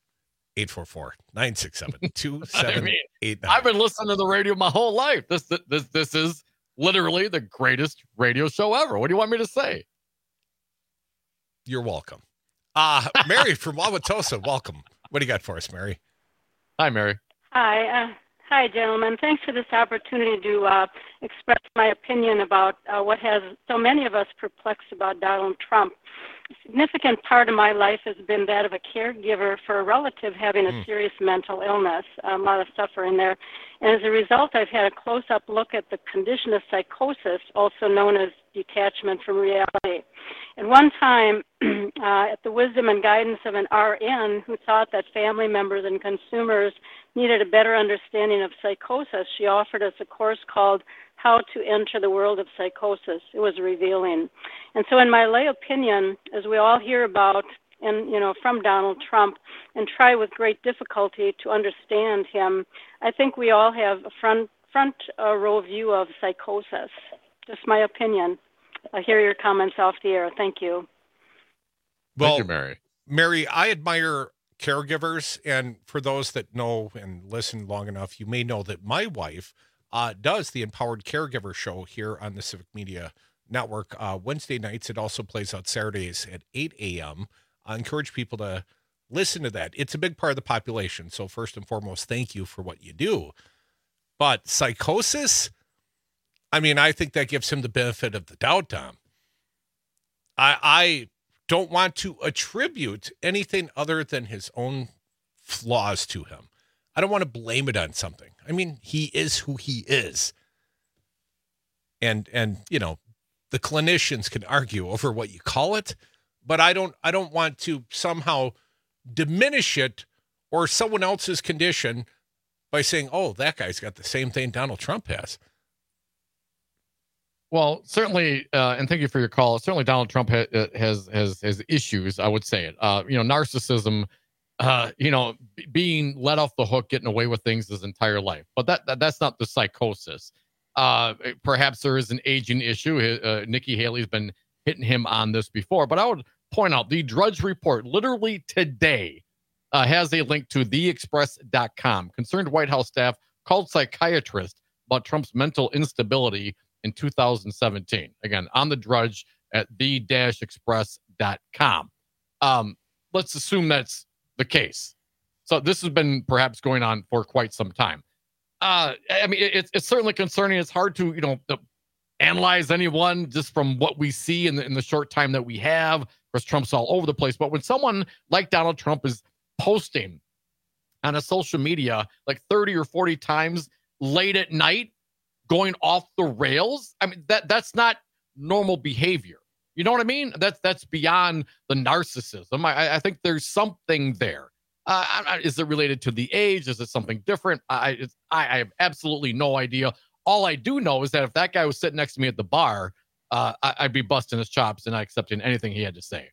Speaker 16: 844-967-2789.
Speaker 19: I've been listening to the radio my whole life. This is literally the greatest radio show ever. What do you want me to say?
Speaker 16: You're welcome. Mary from Wauwatosa, welcome. What do you got for us, Mary?
Speaker 19: Hi, Mary.
Speaker 4: Hi. Hi, gentlemen. Thanks for this opportunity to express my opinion about what has so many of us perplexed about Donald Trump. A significant part of my life has been that of a caregiver for a relative having a serious mental illness, a lot of suffering there. And as a result, I've had a close-up look at the condition of psychosis, also known as detachment from reality. At one time, at the wisdom and guidance of an RN who thought that family members and consumers needed a better understanding of psychosis, she offered us a course called How to Enter the World of Psychosis. It was revealing. And so in my lay opinion, as we all hear about and from Donald Trump and try with great difficulty to understand him, I think we all have a front row view of psychosis. Just my opinion. I hear your comments off the air. Thank you.
Speaker 16: Well,
Speaker 19: Thank you, Mary.
Speaker 16: Mary, I admire caregivers, and for those that know and listen long enough, you may know that my wife does the Empowered Caregiver Show here on the Civic Media Network Wednesday nights. It also plays out Saturdays at 8 a.m. I encourage people to listen to that. It's a big part of the population, so first and foremost, thank you for what you do. But psychosis, I mean, I think that gives him the benefit of the doubt, Tom. I don't want to attribute anything other than his own flaws to him. I don't want to blame it on something. I mean, he is who he is. And the clinicians can argue over what you call it, but I don't want to somehow diminish it or someone else's condition by saying, oh, that guy's got the same thing Donald Trump has.
Speaker 19: Well, certainly, and thank you for your call. Certainly, Donald Trump has issues. I would say it. Narcissism. Being let off the hook, getting away with things his entire life. But that's not the psychosis. Perhaps there is an aging issue. Nikki Haley's been hitting him on this before. But I would point out the Drudge Report, literally today, has a link to theexpress.com. Concerned White House staff called psychiatrist about Trump's mental instability in 2017. Again, on the Drudge at the-express.com. Let's assume that's the case. So this has been perhaps going on for quite some time. It's certainly concerning. It's hard to, analyze anyone just from what we see in the short time that we have. Of course, Trump's all over the place. But when someone like Donald Trump is posting on a social media like 30 or 40 times late at night, going off the rails, I mean, that's not normal behavior. You know what I mean? That's beyond the narcissism. I think there's something there. Is it related to the age? Is it something different? I have absolutely no idea. all I do know is that if that guy was sitting next to me at the bar, I'd be busting his chops and not accepting anything he had to say.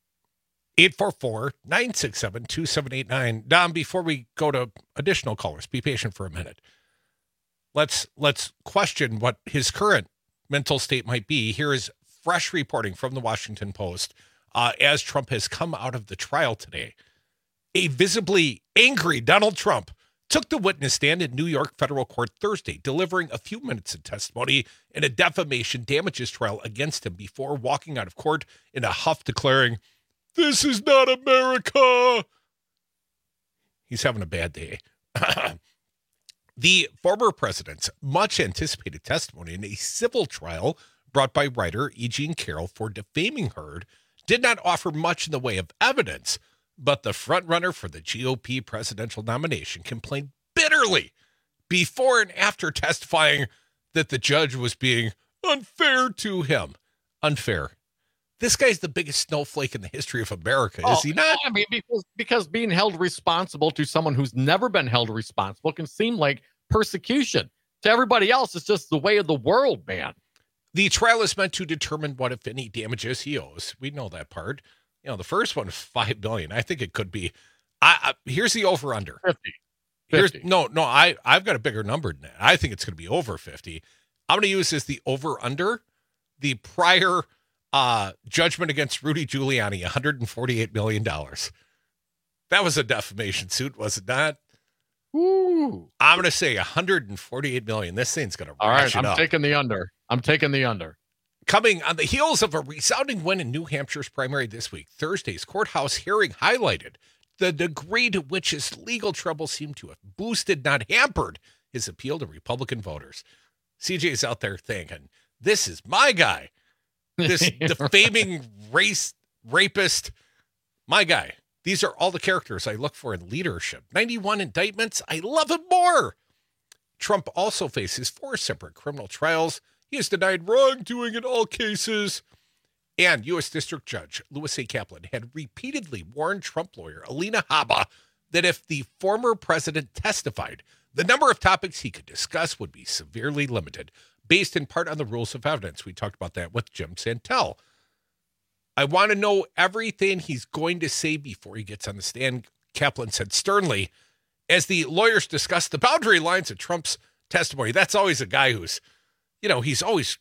Speaker 16: 844-967-2789. Dom, before we go to additional callers, be patient for a minute. Let's question what his current mental state might be. Here is fresh reporting from the Washington Post as Trump has come out of the trial today. A visibly angry Donald Trump took the witness stand in New York federal court Thursday, delivering a few minutes of testimony in a defamation damages trial against him before walking out of court in a huff, declaring, "This is not America." He's having a bad day. The former president's much anticipated testimony in a civil trial brought by writer E. Jean Carroll for defaming her did not offer much in the way of evidence, but the frontrunner for the GOP presidential nomination complained bitterly before and after testifying that the judge was being unfair to him. Unfair. This guy's the biggest snowflake in the history of America, is he not?
Speaker 19: I mean, because being held responsible to someone who's never been held responsible can seem like persecution. To everybody else, it's just the way of the world, man.
Speaker 16: The trial is meant to determine what, if any, damages he owes. We know that part. You know, the first one is $5 billion. I think it could be. Here's the over/under.
Speaker 19: 50.
Speaker 16: I've got a bigger number than that. I think it's going to be over 50. I'm going to use as the over/under the prior judgment against Rudy Giuliani, $148 million. That was a defamation suit, was it not?
Speaker 19: Ooh.
Speaker 16: I'm going to say $148 million. This thing's going to
Speaker 19: all right.
Speaker 16: I'm
Speaker 19: taking the under.
Speaker 16: Coming on the heels of a resounding win in New Hampshire's primary this week, Thursday's courthouse hearing highlighted the degree to which his legal troubles seem to have boosted, not hampered, his appeal to Republican voters. CJ's out there thinking, this is my guy. This defaming rapist, my guy. These are all the characters I look for in leadership. 91 indictments. I love him more. Trump also faces 4 separate criminal trials. He has denied wrongdoing in all cases. And U.S. District Judge Louis A. Kaplan had repeatedly warned Trump lawyer Alina Habba that if the former president testified, the number of topics he could discuss would be severely limited, based in part on the rules of evidence. We talked about that with Jim Santel. I want to know everything he's going to say before he gets on the stand, Kaplan said sternly, as the lawyers discussed the boundary lines of Trump's testimony. That's always a guy who's, he's always,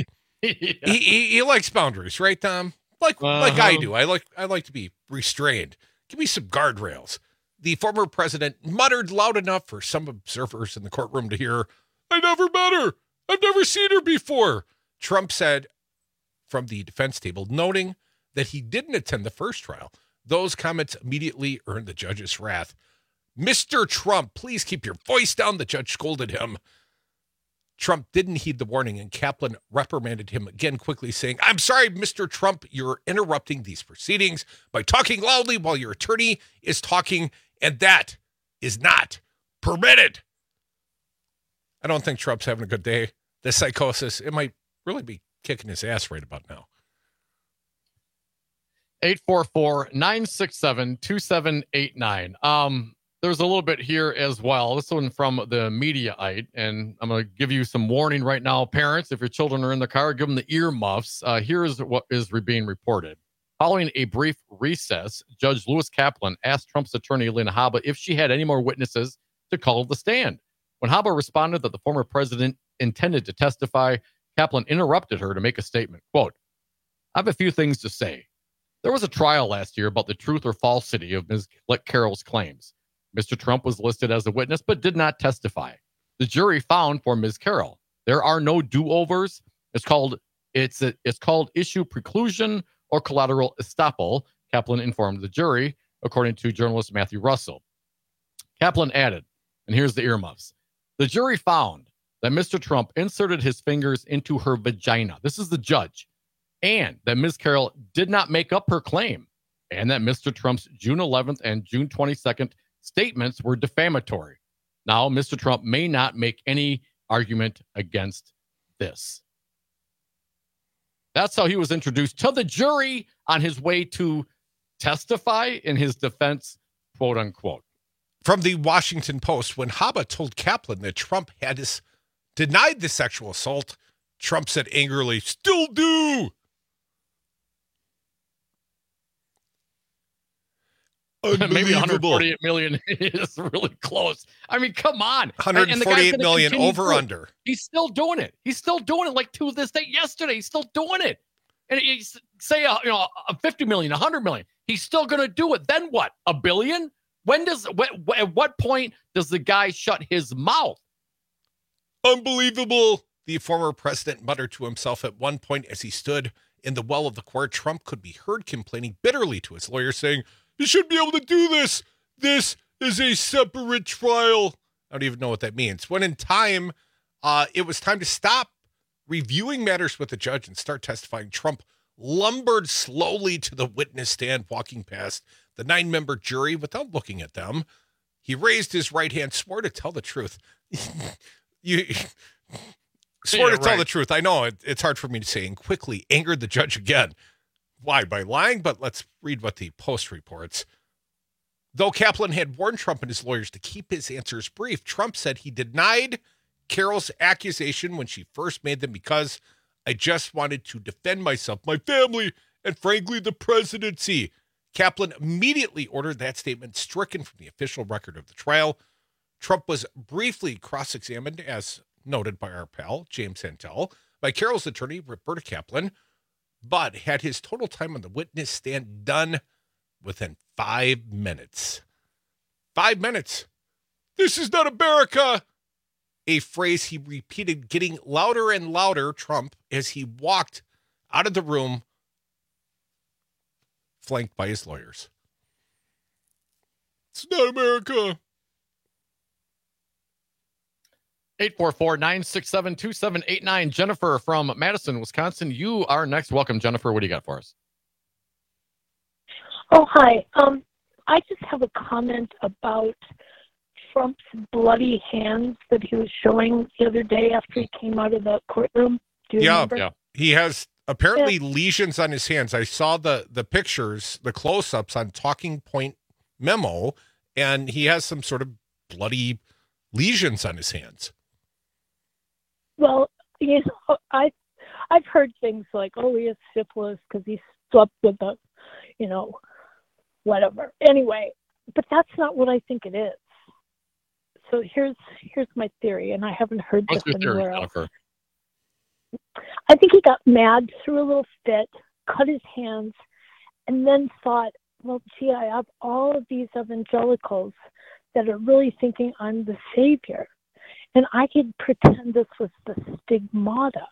Speaker 16: he likes boundaries, right, Tom? Like I do. I like to be restrained. Give me some guardrails. The former president muttered loud enough for some observers in the courtroom to hear, "I never met her. I've never seen her before," Trump said from the defense table, noting that he didn't attend the first trial. Those comments immediately earned the judge's wrath. "Mr. Trump, please keep your voice down," the judge scolded him. Trump didn't heed the warning, and Kaplan reprimanded him again quickly, saying, "I'm sorry, Mr. Trump, you're interrupting these proceedings by talking loudly while your attorney is talking, and that is not permitted." I don't think Trump's having a good day. The psychosis, it might really be kicking his ass right about now.
Speaker 19: 844-967-2789. There's a little bit here as well. This one from the Mediaite, and I'm going to give you some warning right now. Parents, if your children are in the car, give them the earmuffs. Here's what is being reported. Following a brief recess, Judge Louis Kaplan asked Trump's attorney, Alina Habba, if she had any more witnesses to call the stand. When Habba responded that the former president intended to testify, Kaplan interrupted her to make a statement. Quote, "I have a few things to say. There was a trial last year about the truth or falsity of Ms. Carroll's claims. Mr. Trump was listed as a witness but did not testify. The jury found for Ms. Carroll. There are no do-overs. It's called issue preclusion or collateral estoppel," Kaplan informed the jury, according to journalist Matthew Russell. Kaplan added, and here's the earmuffs, "The jury found that Mr. Trump inserted his fingers into her vagina." This is the judge. "And that Ms. Carroll did not make up her claim, and that Mr. Trump's June 11th and June 22nd statements were defamatory. Now, Mr. Trump may not make any argument against this." That's how he was introduced to the jury on his way to testify in his defense, quote unquote.
Speaker 16: From the Washington Post, when Habba told Kaplan that Trump had his denied the sexual assault. Trump said angrily, "Still do."
Speaker 19: Maybe 148 million is really close. I mean, come on.
Speaker 16: 148 million over under.
Speaker 19: He's still doing it. He's still doing it like to this day yesterday. He's still doing it. And he's say a 50 million, 100 million. He's still going to do it. Then what? $1 billion? At what point does the guy shut his mouth?
Speaker 16: Unbelievable. The former president muttered to himself at one point as he stood in the well of the court. Trump could be heard complaining bitterly to his lawyer, saying, "You shouldn't be able to do this. This is a separate trial." I don't even know what that means. When in time, it was time to stop reviewing matters with the judge and start testifying, Trump lumbered slowly to the witness stand, walking past the 9-member jury without looking at them. He raised his right hand, swore to tell the truth. Swore to tell the truth. I know it's hard for me to say, and quickly angered the judge again. Why? By lying? But let's read what the Post reports. Though Kaplan had warned Trump and his lawyers to keep his answers brief, Trump said he denied Carol's accusation when she first made them because I just wanted to defend myself, my family, and frankly, the presidency. Kaplan immediately ordered that statement stricken from the official record of the trial. Trump was briefly cross-examined, as noted by our pal, James Santel, by Carol's attorney, Roberta Kaplan, but had his total time on the witness stand done within 5 minutes. 5 minutes. "This is not America," a phrase he repeated, getting louder and louder, Trump, as he walked out of the room, flanked by his lawyers. "It's not America."
Speaker 19: 844-967-2789. Jennifer from Madison, Wisconsin. You are next. Welcome, Jennifer. What do you got for us?
Speaker 5: Oh, hi. I just have a comment about Trump's bloody hands that he was showing the other day after he came out of the courtroom. Do you remember?
Speaker 16: Yeah. He has apparently lesions on his hands. I saw the pictures, the close-ups on Talking Point Memo, and he has some sort of bloody lesions on his hands.
Speaker 5: Well, I've heard things like, oh, he has syphilis because he slept with a, whatever. Anyway, but that's not what I think it is. So here's my theory, and I haven't heard this anywhere else. I think he got mad, threw a little fit, cut his hands, and then thought, well, gee, I have all of these evangelicals that are really thinking I'm the savior, and I could pretend this was the stigmata.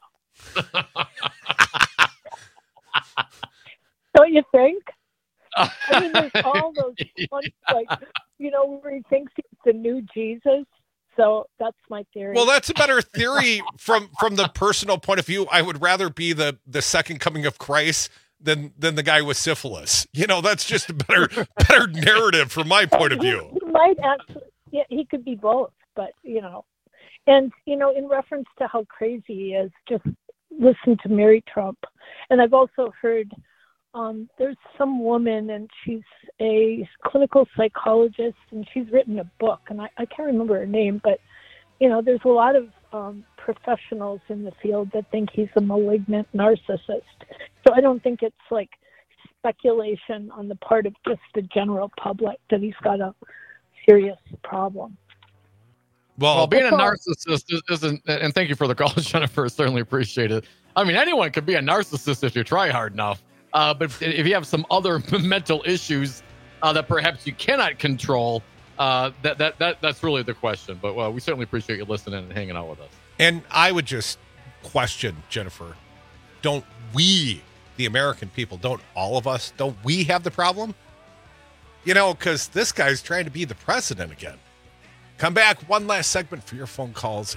Speaker 5: Don't you think? I mean, there's all those ones, where he thinks he's the new Jesus. So that's my theory.
Speaker 16: Well, that's a better theory from the personal point of view. I would rather be the second coming of Christ than the guy with syphilis. That's just a better narrative from my point of view.
Speaker 5: He might actually, he could be both, but and in reference to how crazy he is, just listen to Mary Trump. And I've also heard there's some woman, and she's a clinical psychologist, and she's written a book, and I can't remember her name, but there's a lot of professionals in the field that think he's a malignant narcissist. So I don't think it's like speculation on the part of just the general public that he's got a serious problem.
Speaker 19: Well, being a narcissist isn't, and thank you for the call, Jennifer, certainly appreciate it. I mean, anyone could be a narcissist if you try hard enough. But if you have some other mental issues that perhaps you cannot control, that's really the question. But we certainly appreciate you listening and hanging out with us.
Speaker 16: And I would just question, Jennifer, don't we, the American people, don't all of us, don't we have the problem? Because this guy's trying to be the president again. Come back, one last segment for your phone calls,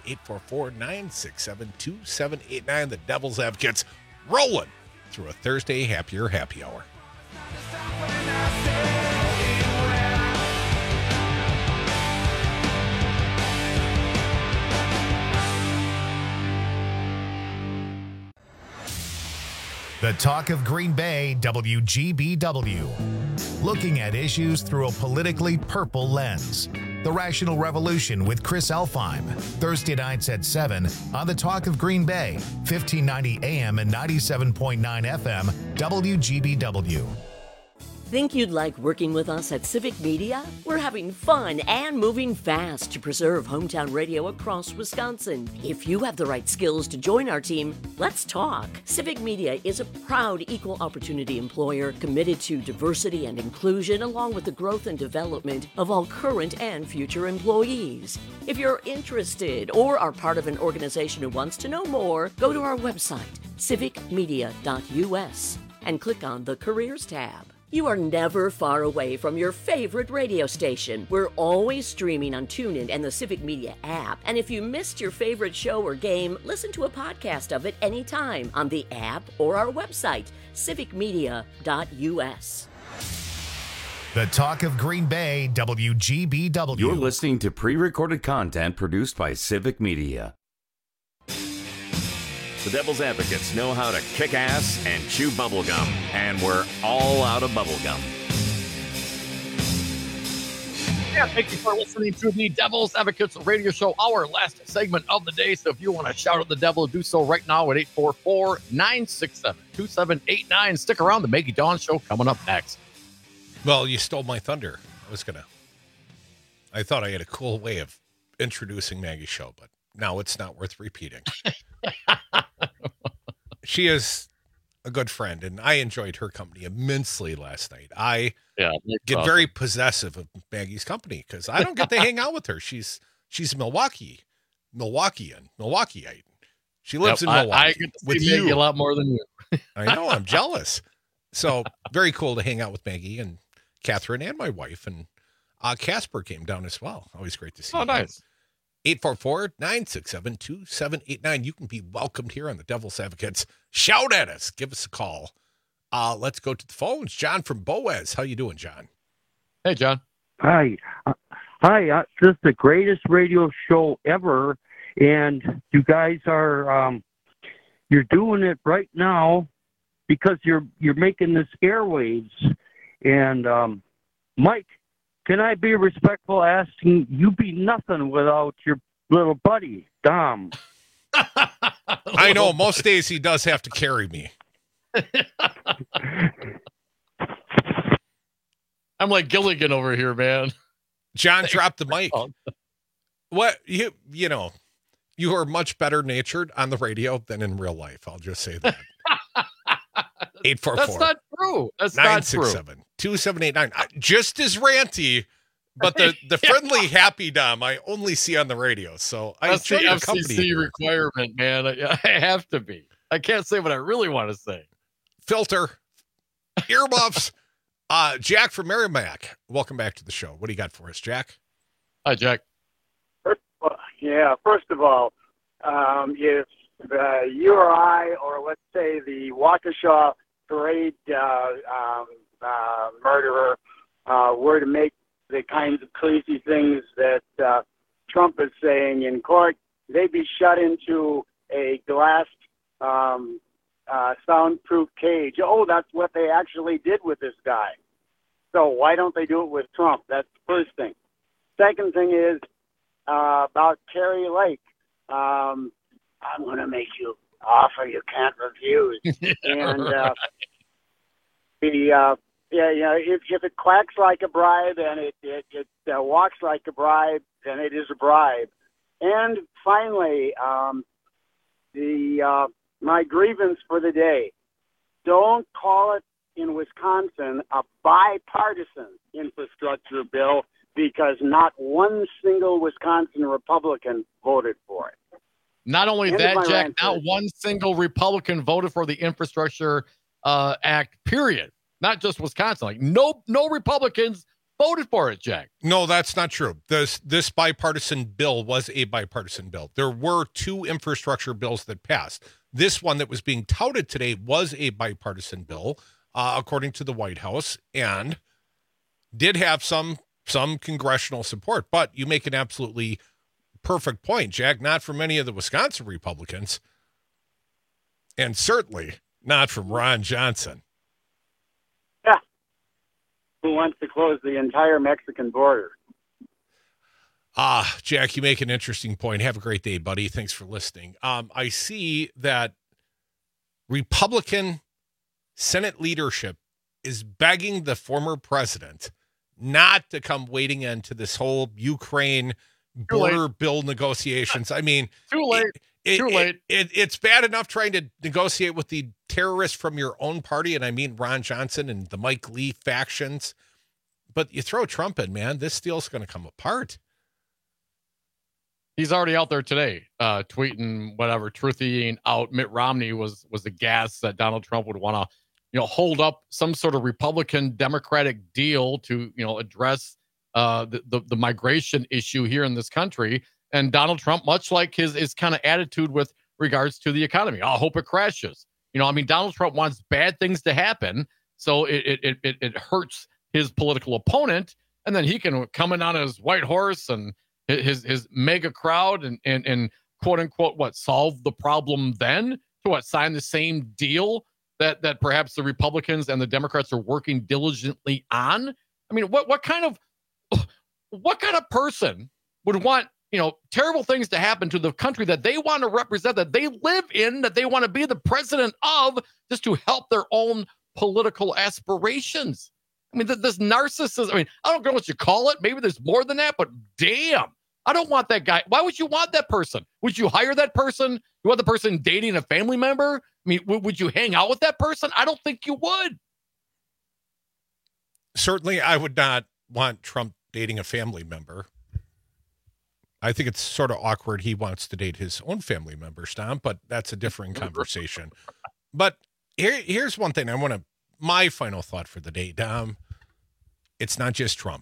Speaker 16: 844-967-2789. The Devil's Advocates rolling through a Thursday happier happy hour.
Speaker 1: The talk of Green Bay, WGBW. looking at issues through a politically purple lens. The Rational Revolution with Chris Elfheim, Thursday nights at 7 on the Talk of Green Bay, 1590 AM and 97.9 FM, WGBW.
Speaker 31: Think you'd like working with us at Civic Media? We're having fun and moving fast to preserve hometown radio across Wisconsin. If you have the right skills to join our team, let's talk. Civic Media is a proud equal opportunity employer committed to diversity and inclusion, along with the growth and development of all current and future employees. If you're interested or are part of an organization who wants to know more, go to our website, civicmedia.us, and click on the Careers tab. You are never far away from your favorite radio station. We're always streaming on TuneIn and the Civic Media app. And if you missed your favorite show or game, listen to a podcast of it anytime on the app or our website, civicmedia.us.
Speaker 1: The Talk of Green Bay, WGBW.
Speaker 15: You're listening to pre-recorded content produced by Civic Media. The Devil's Advocates know how to kick ass and chew bubblegum, and we're all out of bubblegum.
Speaker 19: Yeah, thank you for listening to the Devil's Advocates radio show, our last segment of the day. So if you want to shout at the devil, do so right now at 844-967-2789. Stick around. The Maggie Dawn Show coming up next.
Speaker 16: Well, you stole my thunder. I thought I had a cool way of introducing Maggie's show, but now it's not worth repeating. She is a good friend, and I enjoyed her company immensely last night. I get very possessive of Maggie's company because I don't get to hang out with her. She's Milwaukeeite. She lives in Milwaukee.
Speaker 19: I get to see Maggie a lot more than you.
Speaker 16: I know. I'm jealous. So very cool to hang out with Maggie and Catherine and my wife. And Casper came down as well. Always great to see you.
Speaker 19: Oh, nice.
Speaker 16: 844-967-2789. You can be welcomed here on the Devil's Advocates. Shout at us. Give us a call. Let's go to the phones. John from Boaz. How you doing, John?
Speaker 19: Hey, John.
Speaker 6: Hi. This is the greatest radio show ever, and you guys are you're doing it right now because you're making this airwaves. And Mike, can I be respectful asking you be nothing without your little buddy, Dom?
Speaker 16: I know. Most days he does have to carry me.
Speaker 19: I'm like Gilligan over here, man.
Speaker 16: John, drop the mic. What? You know, you are much better natured on the radio than in real life. I'll just say that. 844.
Speaker 19: That's not true. That's not true.
Speaker 16: 967-2789. Just as ranty, but the friendly, happy Dom I only see on the radio. So
Speaker 19: that's the FCC requirement, man. I have to be. I can't say what I really want to say.
Speaker 16: Filter, earmuffs. Jack from Merrimack. Welcome back to the show. What do you got for us, Jack?
Speaker 19: Hi, Jack.
Speaker 7: First of all, if you or I, or let's say the Waukesha parade murderer, were to make the kinds of crazy things that Trump is saying in court, they'd be shut into a glass soundproof cage. Oh, that's what they actually did with this guy. So why don't they do it with Trump? That's the first thing. Second thing is about Kari Lake. I'm going to make you offer you can't refuse. And if it quacks like a bribe and it walks like a bribe, then it is a bribe. And finally, my grievance for the day: don't call it in Wisconsin a bipartisan infrastructure bill, because not one single Wisconsin Republican voted for it.
Speaker 19: Not only that, Jack, not one single Republican voted for the Infrastructure Act, period. Not just Wisconsin. Like no Republicans voted for it, Jack.
Speaker 16: No, that's not true. This bipartisan bill was a bipartisan bill. There were two infrastructure bills that passed. This one that was being touted today was a bipartisan bill, according to the White House, and did have some congressional support. But you make an absolutely perfect point, Jack. Not from any of the Wisconsin Republicans, and certainly not from Ron Johnson.
Speaker 7: Yeah. who wants to close the entire Mexican border.
Speaker 16: Jack, you make an interesting point. Have a great day, buddy. Thanks for listening. I see that Republican Senate leadership is begging the former president not to come wading into this whole Ukraine border bill negotiations. I mean,
Speaker 19: too late.
Speaker 16: It's bad enough trying to negotiate with the terrorists from your own party, and I mean Ron Johnson and the Mike Lee factions. But you throw Trump in, man, this deal's going to come apart.
Speaker 19: He's already out there today, tweeting whatever, truthying out. Mitt Romney was aghast that Donald Trump would want to, hold up some sort of Republican Democratic deal to, address the migration issue here in this country. And Donald Trump, much like his kind of attitude with regards to the economy, I hope it crashes. Donald Trump wants bad things to happen, so it hurts his political opponent, and then he can come in on his white horse and his mega crowd and quote unquote solve the problem then to sign the same deal that perhaps the Republicans and the Democrats are working diligently on. I mean, what kind of person would want terrible things to happen to the country that they want to represent, that they live in, that they want to be the president of, just to help their own political aspirations? I mean, this narcissism, I don't know what you call it. Maybe there's more than that, but damn, I don't want that guy. Why would you want that person? Would you hire that person? You want the person dating a family member? I mean, would you hang out with that person? I don't think you would.
Speaker 16: Certainly, I would not want Trump dating a family member. I think it's sort of awkward he wants to date his own family members, Tom, but that's a different conversation. But here's one thing my final thought for the day, Dom. It's not just Trump.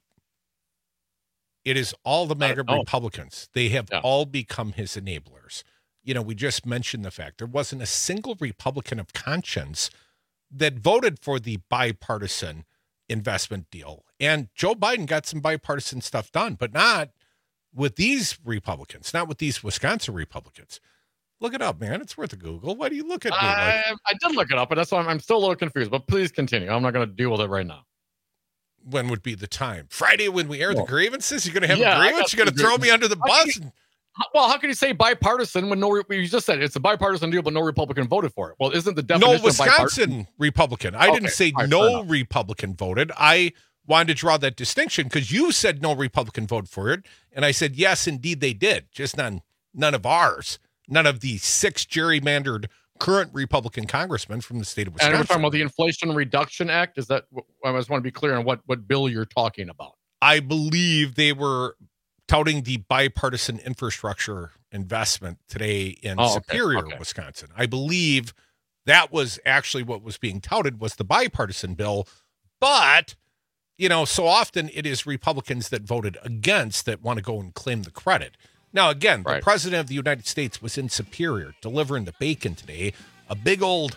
Speaker 16: It is all the MAGA Republicans. They have all become his enablers. We just mentioned the fact there wasn't a single Republican of conscience that voted for the bipartisan investment deal. And Joe Biden got some bipartisan stuff done, but not with these Republicans, not with these Wisconsin Republicans. Look it up, man. It's worth a Google. Why do you look at me?
Speaker 19: I did look it up, but that's why I'm still a little confused. But please continue. I'm not going to deal with it right now.
Speaker 16: When would be the time? Friday when we air the grievances? You're going to have a grievance? You're going to throw me under the bus?
Speaker 19: How can you say bipartisan when you just said it's a bipartisan deal, but no Republican voted for it? Well, isn't the definition
Speaker 16: no Wisconsin Republican? I didn't say no Republican voted. I wanted to draw that distinction because you said no Republican voted for it, and I said yes, indeed they did. Just none of ours. None of the 6 gerrymandered current Republican congressmen from the state of Wisconsin.
Speaker 19: And we're talking about the Inflation Reduction Act. Is that? I just want to be clear on what bill you're talking about.
Speaker 16: I believe they were touting the bipartisan infrastructure investment today in Superior, Wisconsin. I believe that was actually what was being touted was the bipartisan bill. But, so often it is Republicans that voted against that want to go and claim the credit. Now, again, the president of the United States was in Superior delivering the bacon today, a big old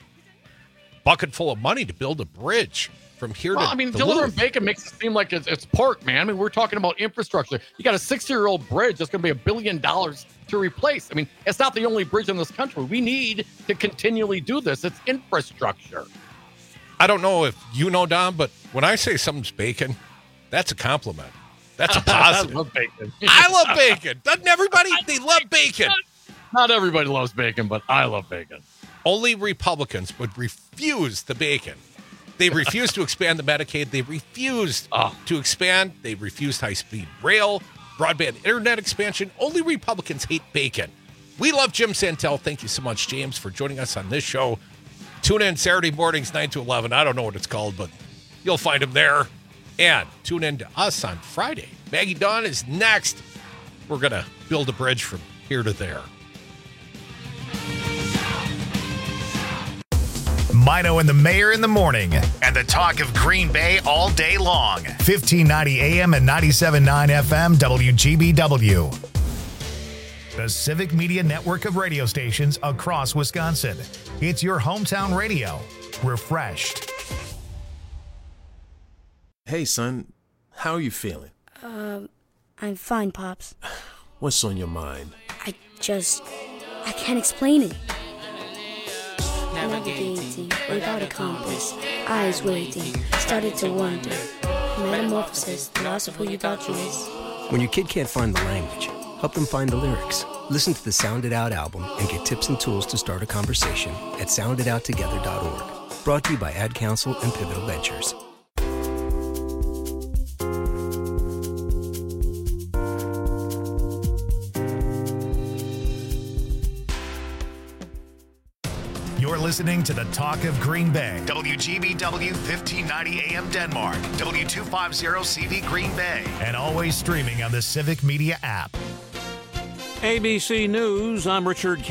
Speaker 16: bucket full of money to build a bridge from here to Duluth.
Speaker 19: Delivering bacon makes it seem like it's pork, man. We're talking about infrastructure. You got a 60-year-old bridge that's going to be $1 billion to replace. It's not the only bridge in this country. We need to continually do this. It's infrastructure.
Speaker 16: I don't know if you know, Dom, but when I say something's bacon, that's a compliment. That's a positive.
Speaker 19: I love bacon.
Speaker 16: I love bacon. Doesn't everybody? They love bacon.
Speaker 19: Not everybody loves bacon, but I love bacon.
Speaker 16: Only Republicans would refuse the bacon. They refused to expand the Medicaid. They refused to expand. They refused high-speed rail, broadband internet expansion. Only Republicans hate bacon. We love Jim Santel. Thank you so much, James, for joining us on this show. Tune in Saturday mornings, 9 to 11. I don't know what it's called, but you'll find him there. And tune in to us on Friday. Maggie Dawn is next. We're going to build a bridge from here to there.
Speaker 1: Mino and the Mayor in the morning, and the talk of Green Bay all day long. 1590 AM and 97.9 FM WGBW. The Civic Media network of radio stations across Wisconsin. It's your hometown radio. Refreshed.
Speaker 2: Hey, son. How are you feeling?
Speaker 3: I'm fine, Pops.
Speaker 2: What's on your mind?
Speaker 3: I can't explain it. navigating without a compass, eyes waiting, started to wonder. Metamorphosis, the loss of who you thought you was.
Speaker 8: When your kid can't find the language, help them find the lyrics. Listen to the Sound It Out album and get tips and tools to start a conversation at sounditouttogether.org. Brought to you by Ad Council and Pivotal Ventures.
Speaker 1: You're listening to the Talk of Green Bay. WGBW 1590 AM Denmark. W250CV Green Bay. And always streaming on the Civic Media app.
Speaker 9: ABC News, I'm Richard